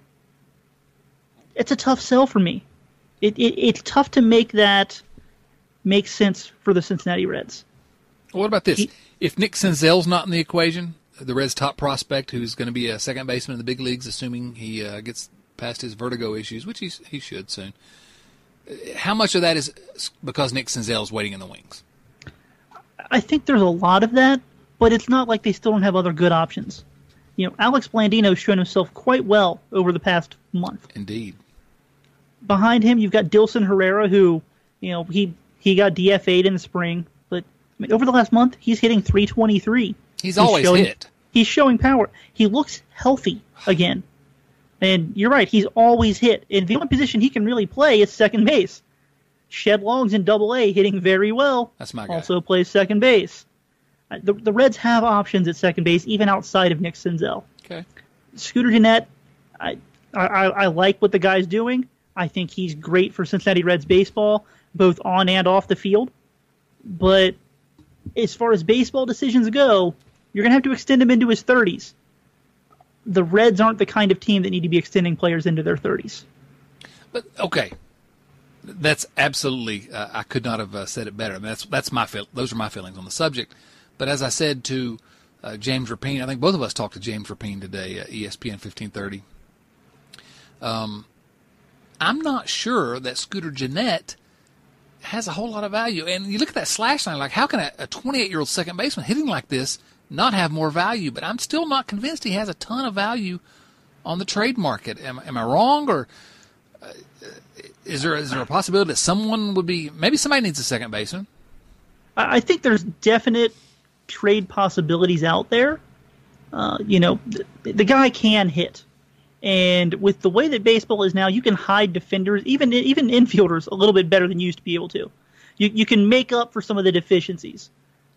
it's a tough sell for me. It's tough to make that make sense for the Cincinnati Reds. Well, what about this? If Nick Senzel's not in the equation, the Reds' top prospect, who's going to be a second baseman in the big leagues, assuming he gets past his vertigo issues, which he should soon, how much of that is because Nick Senzel's waiting in the wings? I think there's a lot of that, but it's not like they still don't have other good options. Alex Blandino's shown himself quite well over the past month. Indeed. Behind him, you've got Dilson Herrera, who, he got DFA'd in the spring, but over the last month, he's hitting 323. He's always hit. He's showing power. He looks healthy again. And you're right, he's always hit. And the only position he can really play is second base. Shed Long's in Double-A, hitting very well. That's my guy. Also plays second base. The Reds have options at second base, even outside of Nick Senzel. Okay. Scooter Gennett, I like what the guy's doing. I think he's great for Cincinnati Reds baseball, both on and off the field. But as far as baseball decisions go, you're going to have to extend him into his 30s. The Reds aren't the kind of team that need to be extending players into their 30s. But okay, that's absolutely. I could not have said it better. I mean, that's my those are my feelings on the subject. But as I said to James Rapine, I think both of us talked to James Rapine today at ESPN 1530. I'm not sure that Scooter Gennett has a whole lot of value. And you look at that slash line, like how can a 28-year-old second baseman hitting like this not have more value? But I'm still not convinced he has a ton of value on the trade market. Am I wrong, or is there a possibility that someone would be, maybe somebody needs a second baseman? I think there's definite trade possibilities out there. The guy can hit. And with the way that baseball is now, you can hide defenders, even infielders, a little bit better than you used to be able to. You can make up for some of the deficiencies.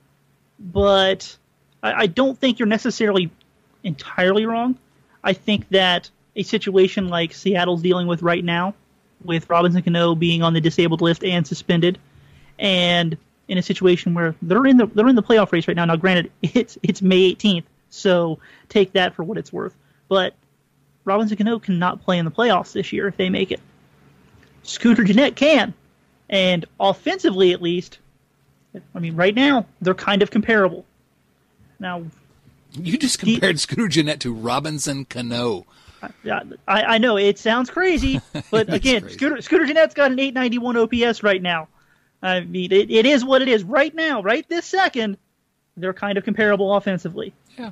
But I don't think you're necessarily entirely wrong. I think that a situation like Seattle's dealing with right now, with Robinson Cano being on the disabled list and suspended, and in a situation where they're in the playoff race right now. Now, granted, it's May 18th, so take that for what it's worth. But Robinson Cano cannot play in the playoffs this year if they make it. Scooter Gennett can, and offensively at least, I mean, right now they're kind of comparable. Now, you just compared Scooter Gennett to Robinson Cano. I know it sounds crazy, but again, crazy. Scooter Gennett's got an 891 OPS right now. I mean, it is what it is right now, right this second. They're kind of comparable offensively. Yeah,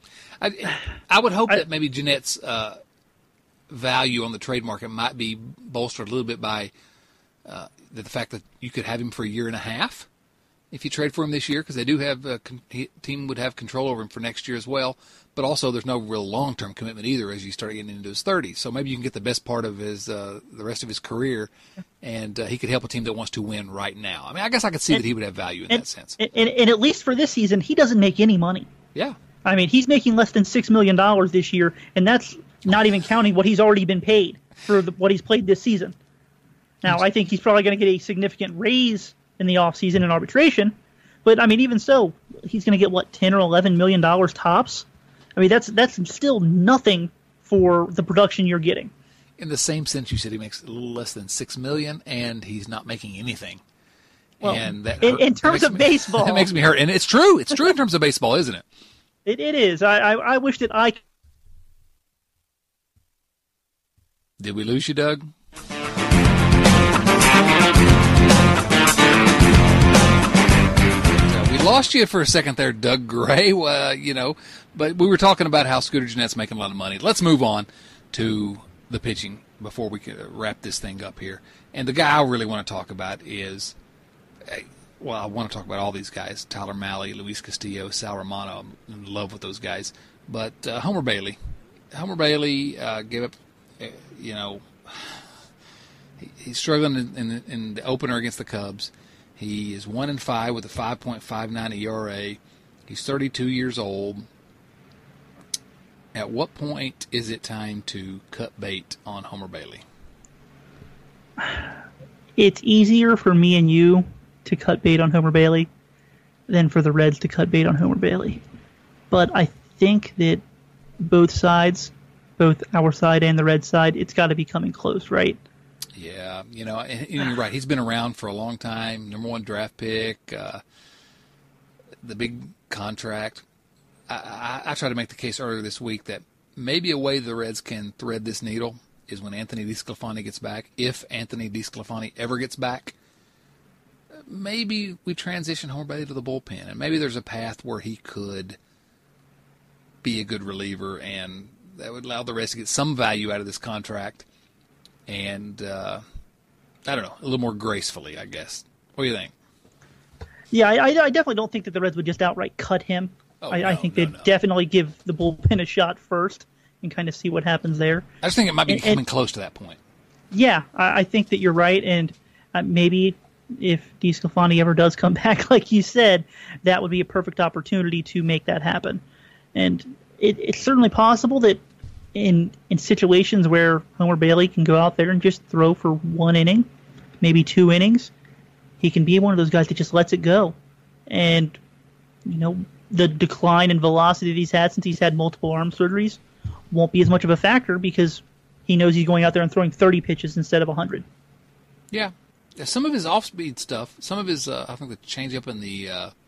I would hope that maybe Gennett's value on the trade market might be bolstered a little bit by the fact that you could have him for a year and a half if you trade for him this year, because they do have team would have control over him for next year as well. But also, there's no real long-term commitment either as you start getting into his 30s. So maybe you can get the best part of his the rest of his career, and he could help a team that wants to win right now. I mean, I guess I could see that he would have value in that sense. And at least for this season, he doesn't make any money. Yeah. I mean, he's making less than $6 million this year, and that's not even counting what he's already been paid for what he's played this season. Now, I think he's probably going to get a significant raise in the offseason in arbitration, but I mean, even so, he's going to get what, $10 or $11 million tops. I mean, that's still nothing for the production you're getting. In the same sense, you said he makes a little less than $6 million, and he's not making anything. Well, and that in terms of baseball, that makes me hurt. And it's true. It's true in terms of baseball, isn't it? It is. I wish that I. Did we lose you, Doug? We lost you for a second there, Doug Gray. But we were talking about how Scooter Gennett's making a lot of money. Let's move on to the pitching before we can wrap this thing up here. And the guy I really want to talk about is, well, I want to talk about all these guys: Tyler Mahle, Luis Castillo, Sal Romano. I'm in love with those guys. But Homer Bailey gave up. He's struggling in the opener against the Cubs. He is 1-5 with a 5.59 ERA. He's 32 years old. At what point is it time to cut bait on Homer Bailey? It's easier for me and you to cut bait on Homer Bailey than for the Reds to cut bait on Homer Bailey. But I think that both sides, both our side and the Red side, it's got to be coming close, right? Yeah, and you're right. He's been around for a long time. Number 1 draft pick, the big contract. I tried to make the case earlier this week that maybe a way the Reds can thread this needle is when Anthony DeSclafani gets back. If Anthony DeSclafani ever gets back, maybe we transition Homer Bailey to the bullpen, and maybe there's a path where he could be a good reliever, and that would allow the Reds to get some value out of this contract. And, I don't know, a little more gracefully, I guess. What do you think? Yeah, I definitely don't think that the Reds would just outright cut him. I think they'd definitely give the bullpen a shot first and kind of see what happens there. I just think it might be coming close to that point. Yeah, I think that you're right. And maybe if DeSclafani ever does come back, like you said, that would be a perfect opportunity to make that happen. And it's certainly possible that in situations where Homer Bailey can go out there and just throw for 1 inning, maybe 2 innings, he can be one of those guys that just lets it go. And, the decline in velocity that he's had since he's had multiple arm surgeries won't be as much of a factor because he knows he's going out there and throwing 30 pitches instead of 100. Yeah. Some of his off-speed stuff, some of his, I think the changeup and the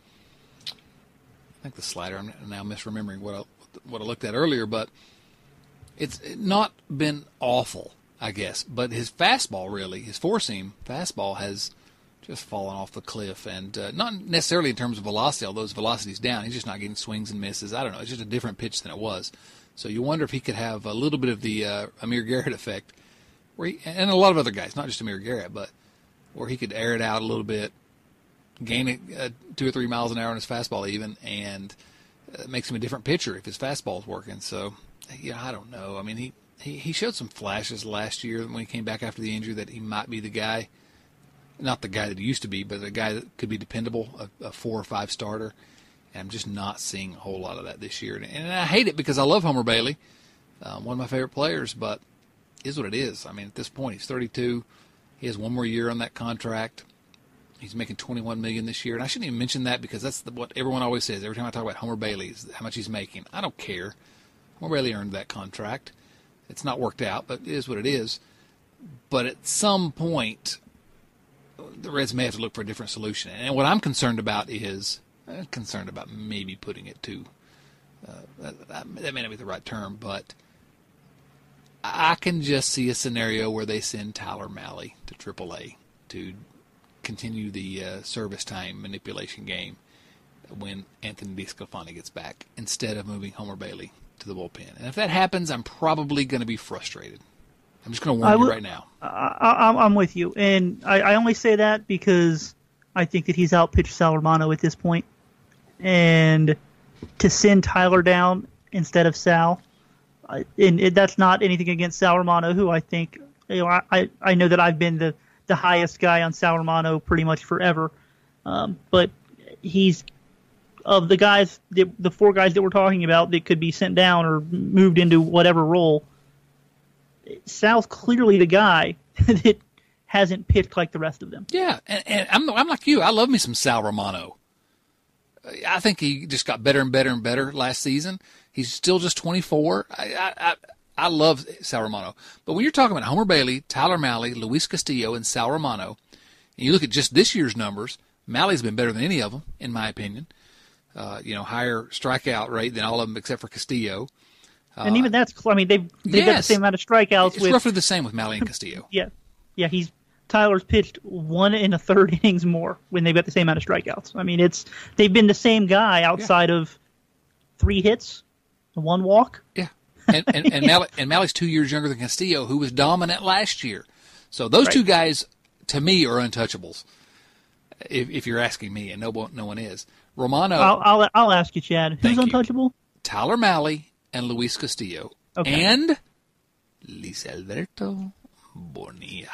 slider, I'm now misremembering what I looked at earlier, but it's not been awful, I guess. But his fastball, really, his four-seam fastball has just fallen off the cliff. And not necessarily in terms of velocity, although his velocity's down. He's just not getting swings and misses. I don't know. It's just a different pitch than it was. So you wonder if he could have a little bit of the Amir Garrett effect, and a lot of other guys, not just Amir Garrett, but where he could air it out a little bit, gain it 2 or 3 miles an hour on his fastball even, and it makes him a different pitcher if his fastball's working. So, I don't know. I mean, he showed some flashes last year when he came back after the injury that he might be the guy, not the guy that he used to be, but the guy that could be dependable, a 4 or 5 starter. And I'm just not seeing a whole lot of that this year. And I hate it because I love Homer Bailey, one of my favorite players, but it is what it is. I mean, at this point, he's 32. He has 1 more year on that contract. He's making $21 million this year. And I shouldn't even mention that because that's what everyone always says. Every time I talk about Homer Bailey, is how much he's making. I don't care. Homer Bailey earned that contract. It's not worked out, but it is what it is. But at some point, the Reds may have to look for a different solution. And what I'm concerned about is maybe putting it to that may not be the right term, but I can just see a scenario where they send Tyler Mahle to AAA to continue the service time manipulation game when Anthony DeSclafani gets back, instead of moving Homer Bailey to the bullpen. And if that happens, I'm probably going to be frustrated. I'm just going to warn you right now. I'm with you, and I only say that because I think that he's outpitched Sal Romano at this point. And to send Tyler down instead of Sal, that's not anything against Sal Romano, who I think, I know that I've been the highest guy on Sal Romano pretty much forever. But he's, of the guys, the 4 guys that we're talking about that could be sent down or moved into whatever role, Sal's clearly the guy that hasn't pitched like the rest of them. Yeah, and I'm like you. I love me some Sal Romano. I think he just got better and better and better last season. He's still just 24. I love Sal Romano. But when you're talking about Homer Bailey, Tyler Mahle, Luis Castillo, and Sal Romano, and you look at just this year's numbers, Malle's been better than any of them, in my opinion. Higher strikeout rate than all of them except for Castillo. And even that's, I mean, they've got the same amount of strikeouts. It's roughly the same with Mahle and Castillo. Yeah. Tyler's pitched 1 1/3 innings more when they've got the same amount of strikeouts. I mean, they've been the same guy outside of 3 hits, 1 walk. Yeah, and Malle's 2 years younger than Castillo, who was dominant last year. So those two guys, to me, are untouchables. If you're asking me, and no one is. Romano. I'll ask you, Chad. Who's untouchable? Tyler Mahle and Luis Castillo, and Luis Alberto Bonilla.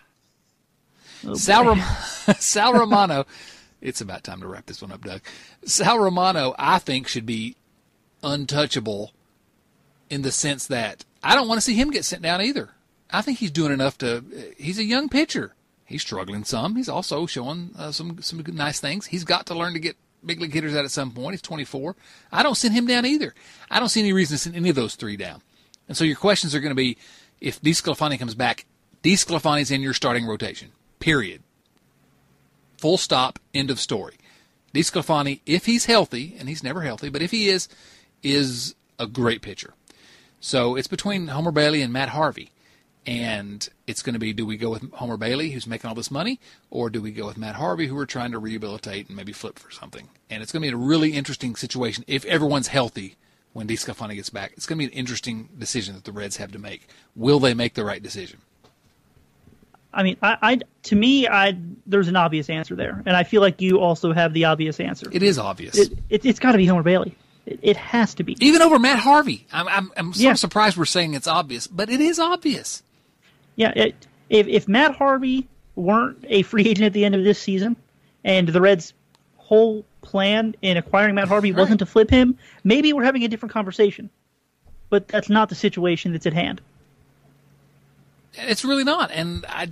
Sal Romano, it's about time to wrap this one up, Doug. Sal Romano, I think, should be untouchable in the sense that I don't want to see him get sent down either. I think he's doing enough he's a young pitcher. He's struggling some. He's also showing some good, nice things. He's got to learn to get big league hitters out at some point. He's 24. I don't send him down either. I don't see any reason to send any of those 3 down. And so your questions are going to be, if DeSclafani comes back, DeSclafani's in your starting rotation. Period. Full stop. End of story. DeSclafani, if he's healthy, and he's never healthy, but if he is a great pitcher. So it's between Homer Bailey and Matt Harvey. And it's going to be, do we go with Homer Bailey, who's making all this money, or do we go with Matt Harvey, who we're trying to rehabilitate and maybe flip for something? And it's going to be a really interesting situation if everyone's healthy when DeSclafani gets back. It's going to be an interesting decision that the Reds have to make. Will they make the right decision? I mean, to me, there's an obvious answer there, and I feel like you also have the obvious answer. It is obvious. It's got to be Homer Bailey. It has to be. Even over Matt Harvey. I'm sort of surprised we're saying it's obvious, but it is obvious. Yeah, if Matt Harvey weren't a free agent at the end of this season, and the Reds' whole plan in acquiring Matt Harvey wasn't to flip him, maybe we're having a different conversation. But that's not the situation that's at hand. It's really not, and I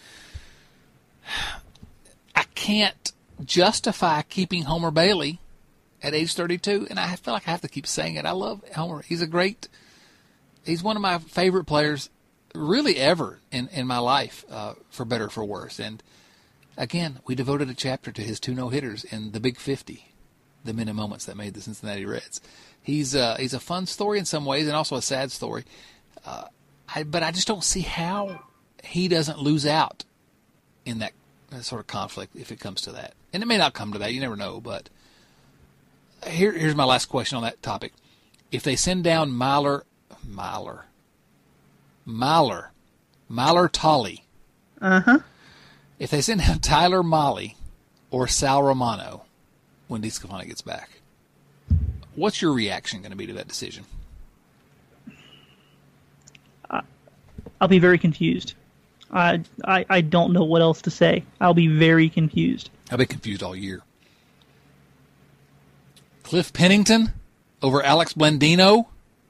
can't justify keeping Homer Bailey at age 32, and I feel like I have to keep saying it. I love Homer. He's one of my favorite players really ever in my life, for better or for worse. And again, we devoted a chapter to his 2 no-hitters in the Big 50, the minute moments that made the Cincinnati Reds. He's a fun story in some ways and also a sad story. But I just don't see how he doesn't lose out in that sort of conflict if it comes to that. And it may not come to that. You never know. But here's my last question on that topic. If they send down Mahler Tolley. Uh-huh. If they send down Tyler Mahle or Sal Romano when DeSclafani gets back, what's your reaction going to be to that decision? I'll be very confused. I don't know what else to say. I'll be very confused. I've been confused all year. Cliff Pennington over Alex Blandino?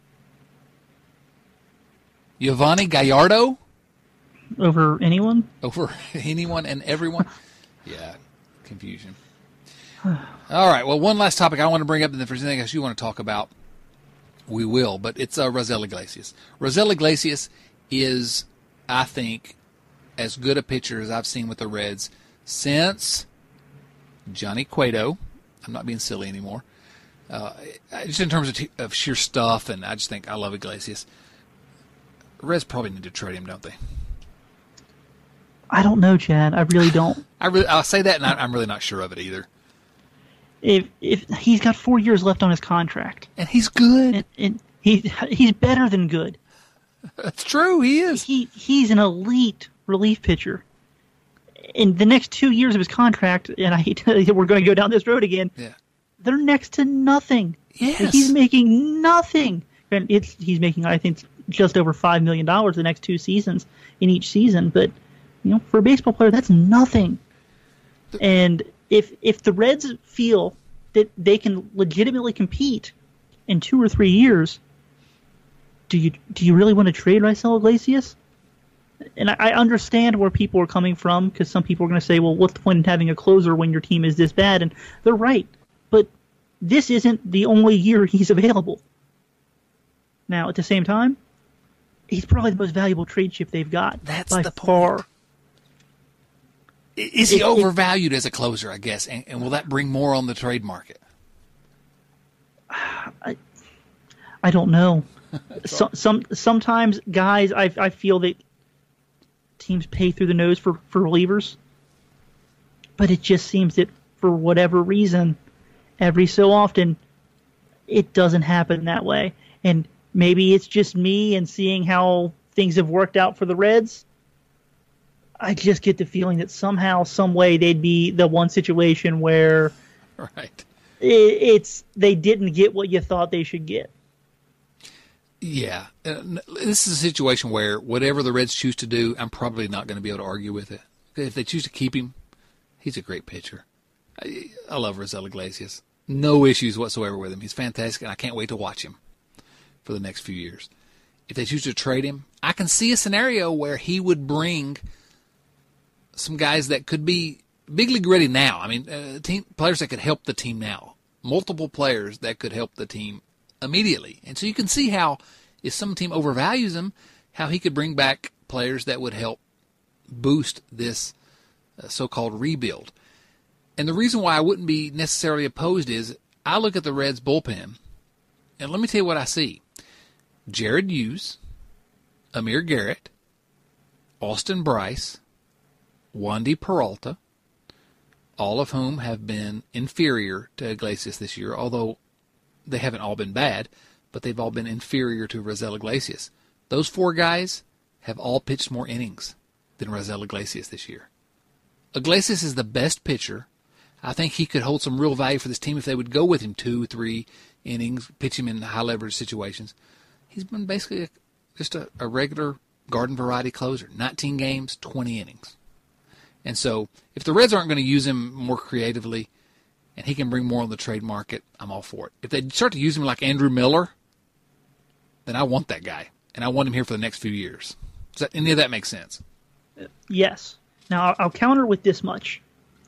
Giovanni Gallardo? Over anyone? Over anyone and everyone? Yeah, confusion. All right, well, one last topic I want to bring up, and if there's anything else you want to talk about, we will, but it's Raisel Iglesias. Raisel Iglesias is, I think, as good a pitcher as I've seen with the Reds since Johnny Cueto. I'm not being silly anymore. Just in terms of sheer stuff, and I just think I love Iglesias. The Reds probably need to trade him, don't they? I don't know, Chad. I really don't. I'll say that, and I'm really not sure of it either. If he's got 4 years left on his contract, and he's good, and he's better than good. That's true. He is. He's an elite relief pitcher. In the next 2 years of his contract, and I hate to, we're going to go down this road again. Yeah. They're next to nothing. Yes. He's making nothing. And he's making, I think, just over $5 million the next 2 seasons in each season. But for a baseball player, that's nothing. And if the Reds feel that they can legitimately compete in 2 or 3 years, do you really want to trade Raisel Iglesias? And I understand where people are coming from, because some people are going to say, well, what's the point in having a closer when your team is this bad? And they're right. But this isn't the only year he's available. Now, at the same time, he's probably the most valuable trade chip they've got. That's by the far. point. Is he overvalued as a closer, I guess, and will that bring more on the trade market? I don't know. Sometimes guys, I feel that teams pay through the nose for relievers, but it just seems that for whatever reason, every so often, it doesn't happen that way. And maybe it's just me and seeing how things have worked out for the Reds. I just get the feeling that somehow, some way, they'd be the one situation where right. They didn't get what you thought they should get. Yeah. This is a situation where whatever the Reds choose to do, I'm probably not going to be able to argue with it. If they choose to keep him, he's a great pitcher. I love Raisel Iglesias. No issues whatsoever with him. He's fantastic, and I can't wait to watch him for the next few years. If they choose to trade him, I can see a scenario where he would bring some guys that could be big league ready now. I mean, players that could help the team now. Multiple players that could help the team immediately. And so you can see how, if some team overvalues him, how he could bring back players that would help boost this so-called rebuild. And the reason why I wouldn't be necessarily opposed is I look at the Reds bullpen, and let me tell you what I see. Jared Hughes, Amir Garrett, Austin Bryce, Wandy Peralta, all of whom have been inferior to Iglesias this year, although they haven't all been bad, but they've all been inferior to Raisel Iglesias. Those four guys have all pitched more innings than Raisel Iglesias this year. Iglesias is the best pitcher. I think he could hold some real value for this team if they would go with him 2-3 innings, pitch him in high-leverage situations. He's been basically just a regular garden variety closer. 19 games, 20 innings. And so if the Reds aren't going to use him more creatively and he can bring more on the trade market, I'm all for it. If they start to use him like Andrew Miller, then I want that guy, and I want him here for the next few years. Does any of that make sense? Yes. Now, I'll counter with this much.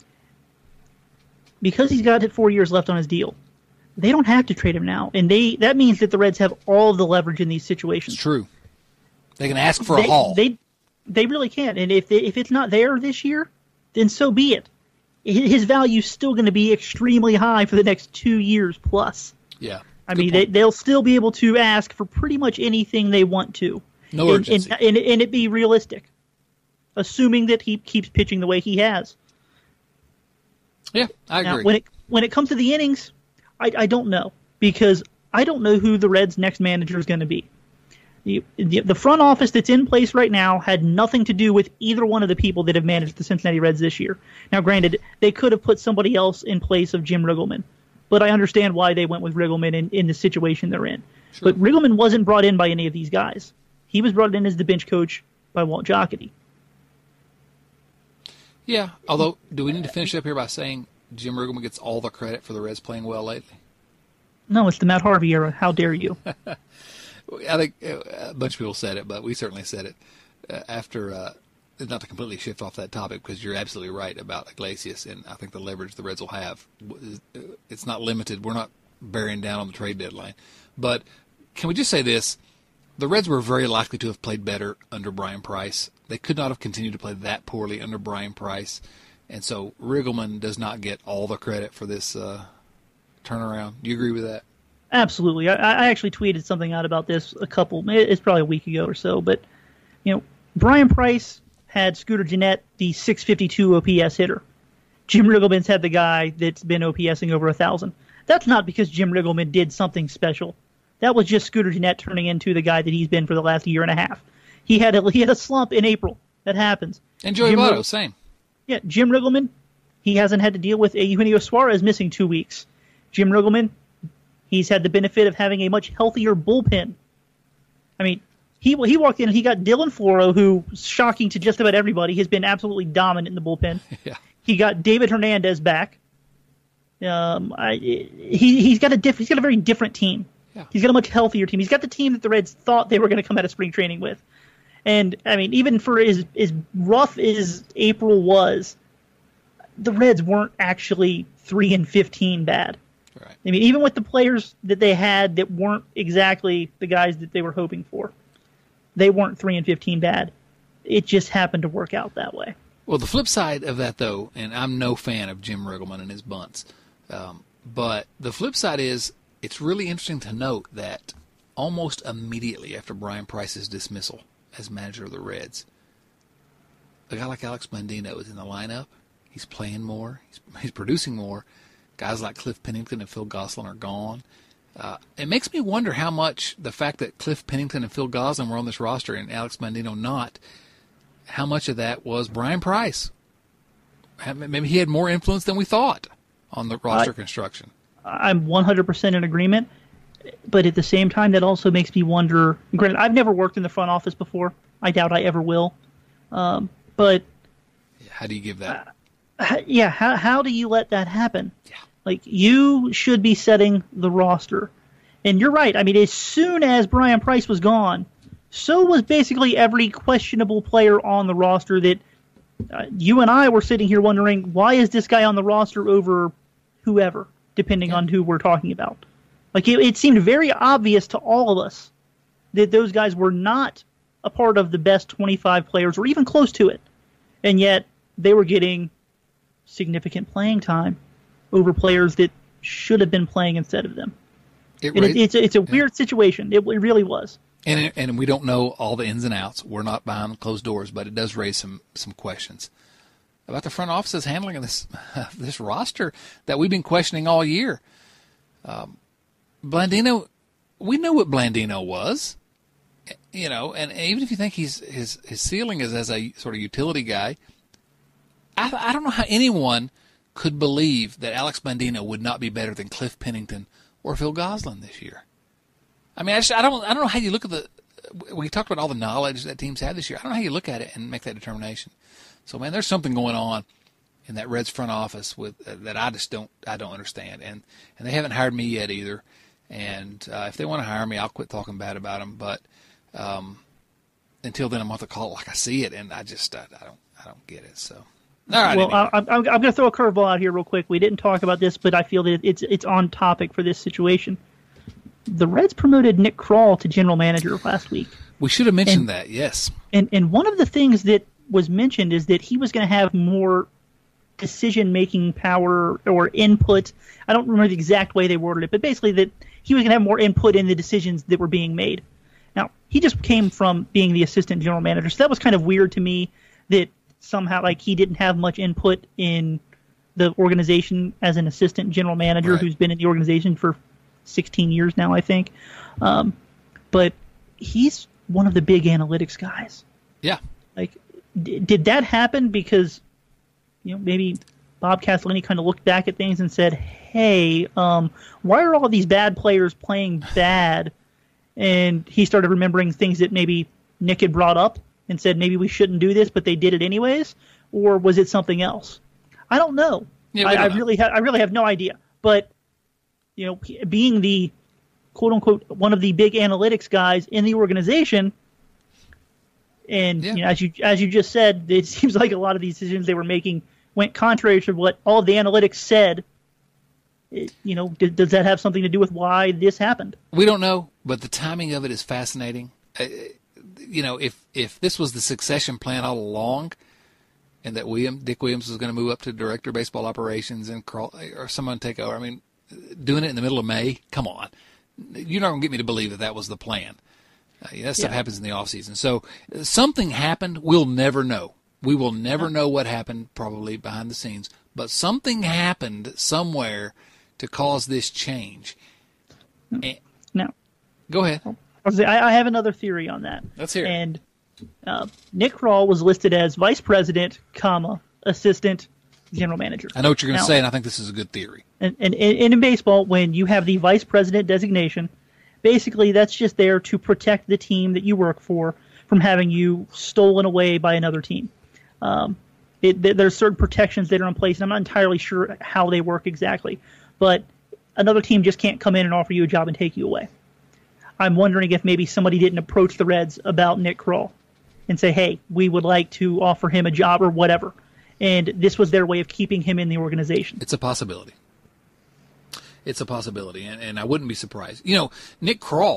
Because he's got 4 years left on his deal, they don't have to trade him now. And that means that the Reds have all of the leverage in these situations. It's true. They can ask for a haul. They really can. And if it's not there this year, then so be it. His value is still going to be extremely high for the next 2 years plus. Yeah. I mean, they'll still be able to ask for pretty much anything they want to. No urgency. And it be realistic, assuming that he keeps pitching the way he has. Yeah, I agree. Now, when it comes to the innings, I don't know, because I don't know who the Reds' next manager is going to be. The front office that's in place right now had nothing to do with either one of the people that have managed the Cincinnati Reds this year. Now, granted, they could have put somebody else in place of Jim Riggleman, but I understand why they went with Riggleman in the situation they're in. Sure. But Riggleman wasn't brought in by any of these guys. He was brought in as the bench coach by Walt Jocketty. Yeah, although, do we need to finish up here by saying Jim Riggleman gets all the credit for the Reds playing well lately? No, it's the Matt Harvey era. How dare you? I think a bunch of people said it, but we certainly said it after, not to completely shift off that topic, because you're absolutely right about Iglesias, and I think the leverage the Reds will have, it's not limited. We're not bearing down on the trade deadline. But can we just say this? The Reds were very likely to have played better under Brian Price. They could not have continued to play that poorly under Brian Price. And so Riggleman does not get all the credit for this turnaround. Do you agree with that? Absolutely. I actually tweeted something out about this it's probably a week ago or so. But, Brian Price had Scooter Gennett, the 652 OPS hitter. Jim Riggleman's had the guy that's been OPSing over 1,000. That's not because Jim Riggleman did something special. That was just Scooter Gennett turning into the guy that he's been for the last year and a half. He had a slump in April. That happens. And Joey Votto, same. Yeah, Jim Riggleman, he hasn't had to deal with Eugenio Suarez missing 2 weeks. Jim Riggleman, he's had the benefit of having a much healthier bullpen. I mean, he walked in and he got Dylan Floro, who, shocking to just about everybody, has been absolutely dominant in the bullpen. Yeah. He got David Hernandez back. He's got a very different team. Yeah. He's got a much healthier team. He's got the team that the Reds thought they were going to come out of spring training with. And, I mean, even for as rough as April was, the Reds weren't actually 3-15 bad. Right. I mean, even with the players that they had that weren't exactly the guys that they were hoping for. they weren't 3-15 bad. It just happened to work out that way. Well, the flip side of that, though, and I'm no fan of Jim Riggleman and his bunts, but the flip side is it's really interesting to note that almost immediately after Brian Price's dismissal as manager of the Reds, a guy like Alex Blandino is in the lineup. He's playing more. He's producing more. Guys like Cliff Pennington and Phil Gosselin are gone. It makes me wonder how much the fact that Cliff Pennington and Phil Gosselin were on this roster and Alex Blandino not, how much of that was Brian Price. Maybe he had more influence than we thought on the roster construction. I'm 100% in agreement, but at the same time, that also makes me wonder. Granted, I've never worked in the front office before. I doubt I ever will. But how do you give that? How do you let that happen? Yeah. Like, you should be setting the roster. And you're right. I mean, as soon as Brian Price was gone, so was basically every questionable player on the roster that you and I were sitting here wondering, why is this guy on the roster over whoever, depending on who we're talking about. Like, it seemed very obvious to all of us that those guys were not a part of the best 25 players or even close to it. And yet they were getting significant playing time over players that should have been playing instead of them. It's a weird situation. It really was. And we don't know all the ins and outs. We're not behind closed doors, but it does raise some questions about the front office's handling of this roster that we've been questioning all year. Blandino, we know what Blandino was, and even if you think his ceiling is as a sort of utility guy, I don't know how anyone could believe that Alex Blandino would not be better than Cliff Pennington or Phil Gosselin this year. I mean, I don't know how you look at we talked about all the knowledge that teams have this year. I don't know how you look at it and make that determination. So, man, there's something going on in that Reds front office with that I don't understand. And they haven't hired me yet either. And if they want to hire me, I'll quit talking bad about them. But until then, I'm going to call it like I see it, and I don't get it. So. All right, well, I'm going to throw a curveball out here real quick. We didn't talk about this, but I feel that it's on topic for this situation. The Reds promoted Nick Krall to general manager last week. We should have mentioned that, yes. And one of the things that was mentioned is that he was going to have more decision-making power or input. I don't remember the exact way they worded it, but basically that he was going to have more input in the decisions that were being made. Now, he just came from being the assistant general manager, so that was kind of weird to me that somehow like he didn't have much input in the organization as an assistant general manager who's been in the organization for 16 years now, I think. But he's one of the big analytics guys. Yeah. Like, did that happen because, maybe Bob Castellini kind of looked back at things and said, hey, why are all these bad players playing bad? And he started remembering things that maybe Nick had brought up and said maybe we shouldn't do this, but they did it anyways? Or was it something else? I don't know. Yeah, I really have no idea. But being the quote unquote one of the big analytics guys in the organization, and as you just said, it seems like a lot of these decisions they were making went contrary to what all of the analytics said. Does that have something to do with why this happened? We don't know, but the timing of it is fascinating. If this was the succession plan all along, and that Dick Williams was going to move up to director of baseball operations and or someone take over, I mean, doing it in the middle of May, come on. You're not going to get me to believe that was the plan. That stuff happens in the off season. So something happened. We'll never know. We will never know what happened, probably behind the scenes. But something happened somewhere to cause this change. Now, go ahead. I have another theory on that. Let's hear it. And Nick Krall was listed as vice president, assistant general manager. I know what you're going to say, and I think this is a good theory. And in baseball, when you have the vice president designation, basically that's just there to protect the team that you work for from having you stolen away by another team. There's certain protections that are in place, and I'm not entirely sure how they work exactly. But another team just can't come in and offer you a job and take you away. I'm wondering if maybe somebody didn't approach the Reds about Nick Krall and say, hey, we would like to offer him a job or whatever. And this was their way of keeping him in the organization. It's a possibility. It's a possibility, and I wouldn't be surprised. Nick Krall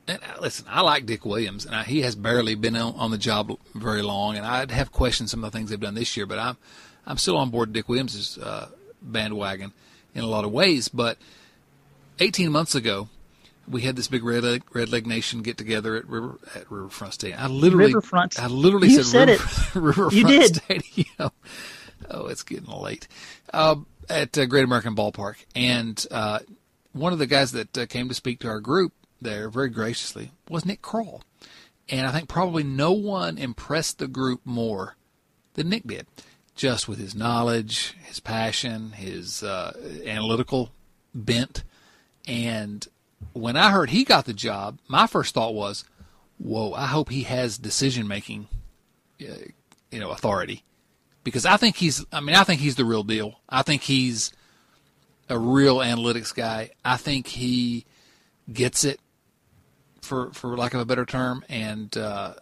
And listen, I like Dick Williams, and he has barely been on the job very long, and I'd have questioned some of the things they've done this year, but I'm still on board Dick Williams' bandwagon in a lot of ways. But 18 months ago, we had this big Red Leg Nation get together at Riverfront Stadium. I literally You said it. Riverfront You did. Stadium. Oh, it's getting late. At Great American Ballpark, and one of the guys that came to speak to our group there very graciously was Nick Kroll. And I think probably no one impressed the group more than Nick did, just with his knowledge, his passion, his analytical bent. And when I heard he got the job, my first thought was, whoa, I hope he has decision-making authority. Because I think he's the real deal. I think he's a real analytics guy. I think he gets it, for lack of a better term, and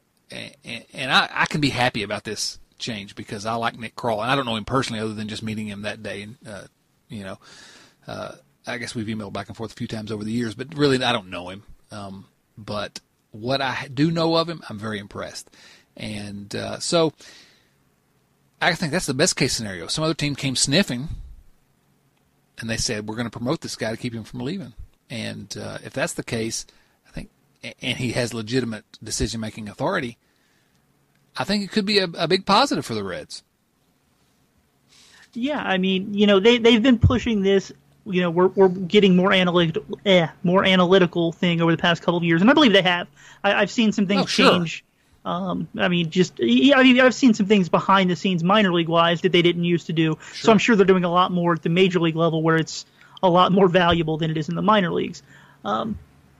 I can be happy about this change because I like Nick Kroll, and I don't know him personally other than just meeting him that day. And I guess we've emailed back and forth a few times over the years, but really I don't know him. But what I do know of him, I'm very impressed, and so I think that's the best case scenario. Some other team came sniffing, and they said, we're going to promote this guy to keep him from leaving. And if that's the case, I think, and he has legitimate decision-making authority, I think it could be a big positive for the Reds. Yeah, I mean, they've been pushing this. We're getting more analytical thing over the past couple of years, and I believe they have. I've seen some things change. I've seen some things behind the scenes, minor league wise, that they didn't used to do. Sure. So I'm sure they're doing a lot more at the major league level, where it's a lot more valuable than it is in the minor leagues. And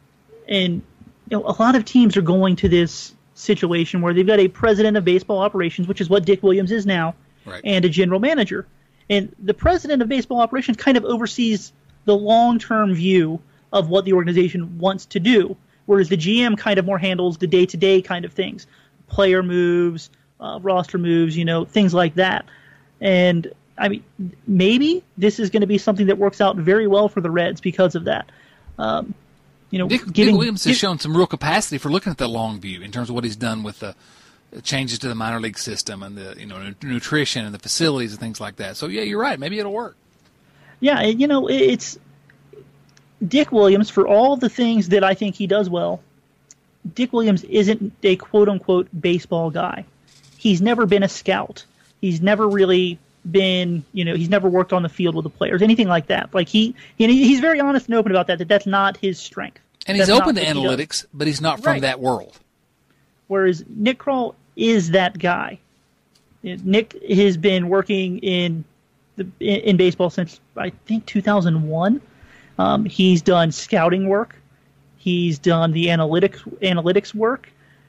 a lot of teams are going to this situation where they've got a president of baseball operations, which is what Dick Williams is now, right, and a general manager. And the president of baseball operations kind of oversees the long-term view of what the organization wants to do, whereas the GM kind of more handles the day-to-day kind of things, player moves, roster moves, things like that. And, I mean, maybe this is going to be something that works out very well for the Reds because of that. Dick Williams has shown some real capacity for looking at the long view in terms of what he's done with the changes to the minor league system and the nutrition and the facilities and things like that. So, yeah, you're right. Maybe it'll work. Yeah, it's Dick Williams, for all the things that I think he does well. Dick Williams isn't a quote-unquote baseball guy. He's never been a scout. He's never really been, he's never worked on the field with the players, anything like that. Like he's very honest and open about that that's not his strength. And he's open to analytics, but he's not from that world. Whereas Nick Kroll is that guy. Nick has been working in baseball since, I think, 2001. He's done scouting work. He's done the analytics work.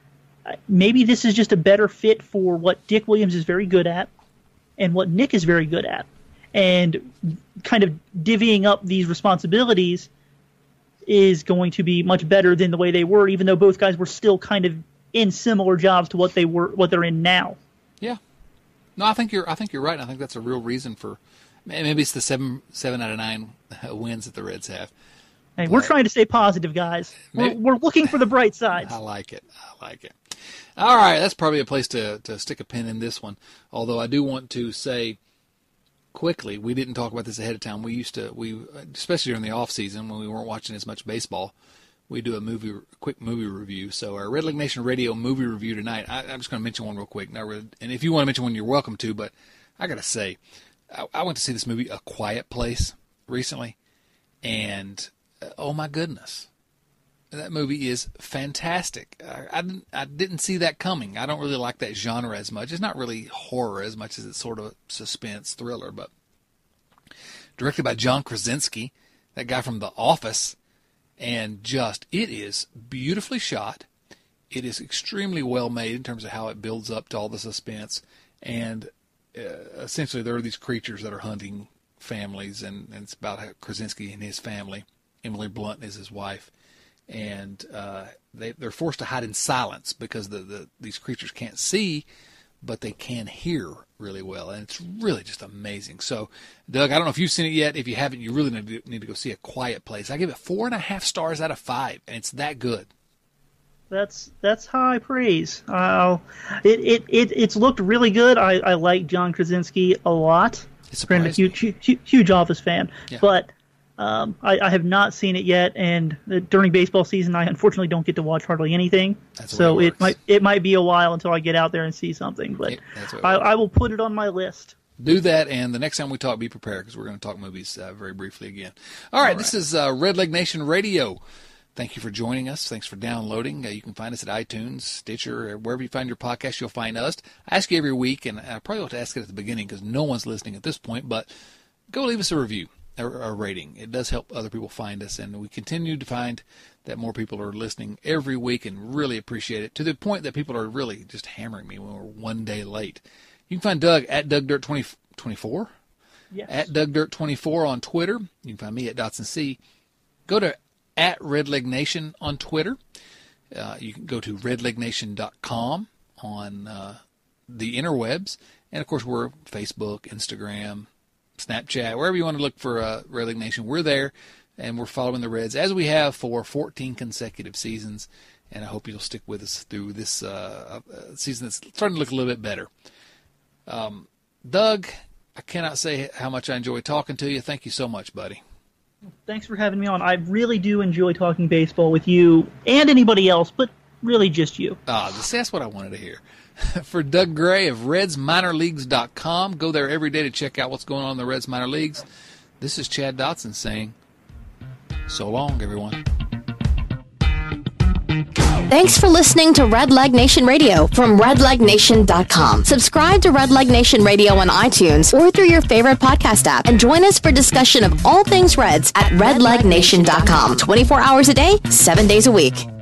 Maybe this is just a better fit for what Dick Williams is very good at and what Nick is very good at. And kind of divvying up these responsibilities is going to be much better than the way they were, even though both guys were still kind of in similar jobs to what they're in now. Yeah. No, I think you're right. I think that's a real reason for maybe it's the 7 out of 9 wins that the Reds have. Hey, we're trying to stay positive, guys. We're looking for the bright sides. I like it. All right, that's probably a place to stick a pin in this one. Although I do want to say quickly, we didn't talk about this ahead of time. We especially during the off season when we weren't watching as much baseball, we do a quick movie review. So our Red Leg Nation Radio movie review tonight. I'm just going to mention one real quick. And if you want to mention one, you're welcome to. But I got to say, I went to see this movie, A Quiet Place, recently, and oh my goodness, that movie is fantastic. I didn't see that coming. I don't really like that genre as much. It's not really horror as much as it's sort of suspense thriller, but directed by John Krasinski, that guy from The Office, and it is beautifully shot. It is extremely well made in terms of how it builds up to all the suspense, and essentially there are these creatures that are hunting families, and it's about Krasinski and his family. Emily Blunt is his wife, and they're forced to hide in silence because these creatures can't see, but they can hear really well, and it's really just amazing. So, Doug, I don't know if you've seen it yet. If you haven't, you really need to go see A Quiet Place. I give it 4.5 stars out of 5, and it's that good. That's high praise. It's looked really good. I like John Krasinski a lot. I'm a huge Office fan, yeah. But I have not seen it yet. And during baseball season, I unfortunately don't get to watch hardly anything. So it might be a while until I get out there and see something. But I will put it on my list. Do that, and the next time we talk, be prepared, because we're going to talk movies very briefly again. All right, this is Red Leg Nation Radio. Thank you for joining us. Thanks for downloading. You can find us at iTunes, Stitcher, or wherever you find your podcast, you'll find us. I ask you every week, and I probably ought to ask it at the beginning because no one's listening at this point, but go leave us a review, a rating. It does help other people find us, and we continue to find that more people are listening every week and really appreciate it, to the point that people are really just hammering me when we're one day late. You can find Doug at DougDirt24. Yes. At DougDirt24 on Twitter. You can find me at Dotson C. Go to at RedLegNation on Twitter. You can go to redlegnation.com on the interwebs. And, of course, we're Facebook, Instagram, Snapchat, wherever you want to look for Red Leg Nation. We're there, and we're following the Reds, as we have for 14 consecutive seasons. And I hope you'll stick with us through this season that's starting to look a little bit better. Doug, I cannot say how much I enjoy talking to you. Thank you so much, buddy. Thanks for having me on. I really do enjoy talking baseball with you and anybody else, but really just you. That's what I wanted to hear. For Doug Gray of RedsMinorLeagues.com, go there every day to check out what's going on in the Reds minor leagues. This is Chad Dotson saying, so long, everyone. Thanks for listening to Red Leg Nation Radio from RedLegNation.com. Subscribe to Red Leg Nation Radio on iTunes or through your favorite podcast app, and join us for discussion of all things Reds at RedLegNation.com. 24 hours a day, 7 days a week.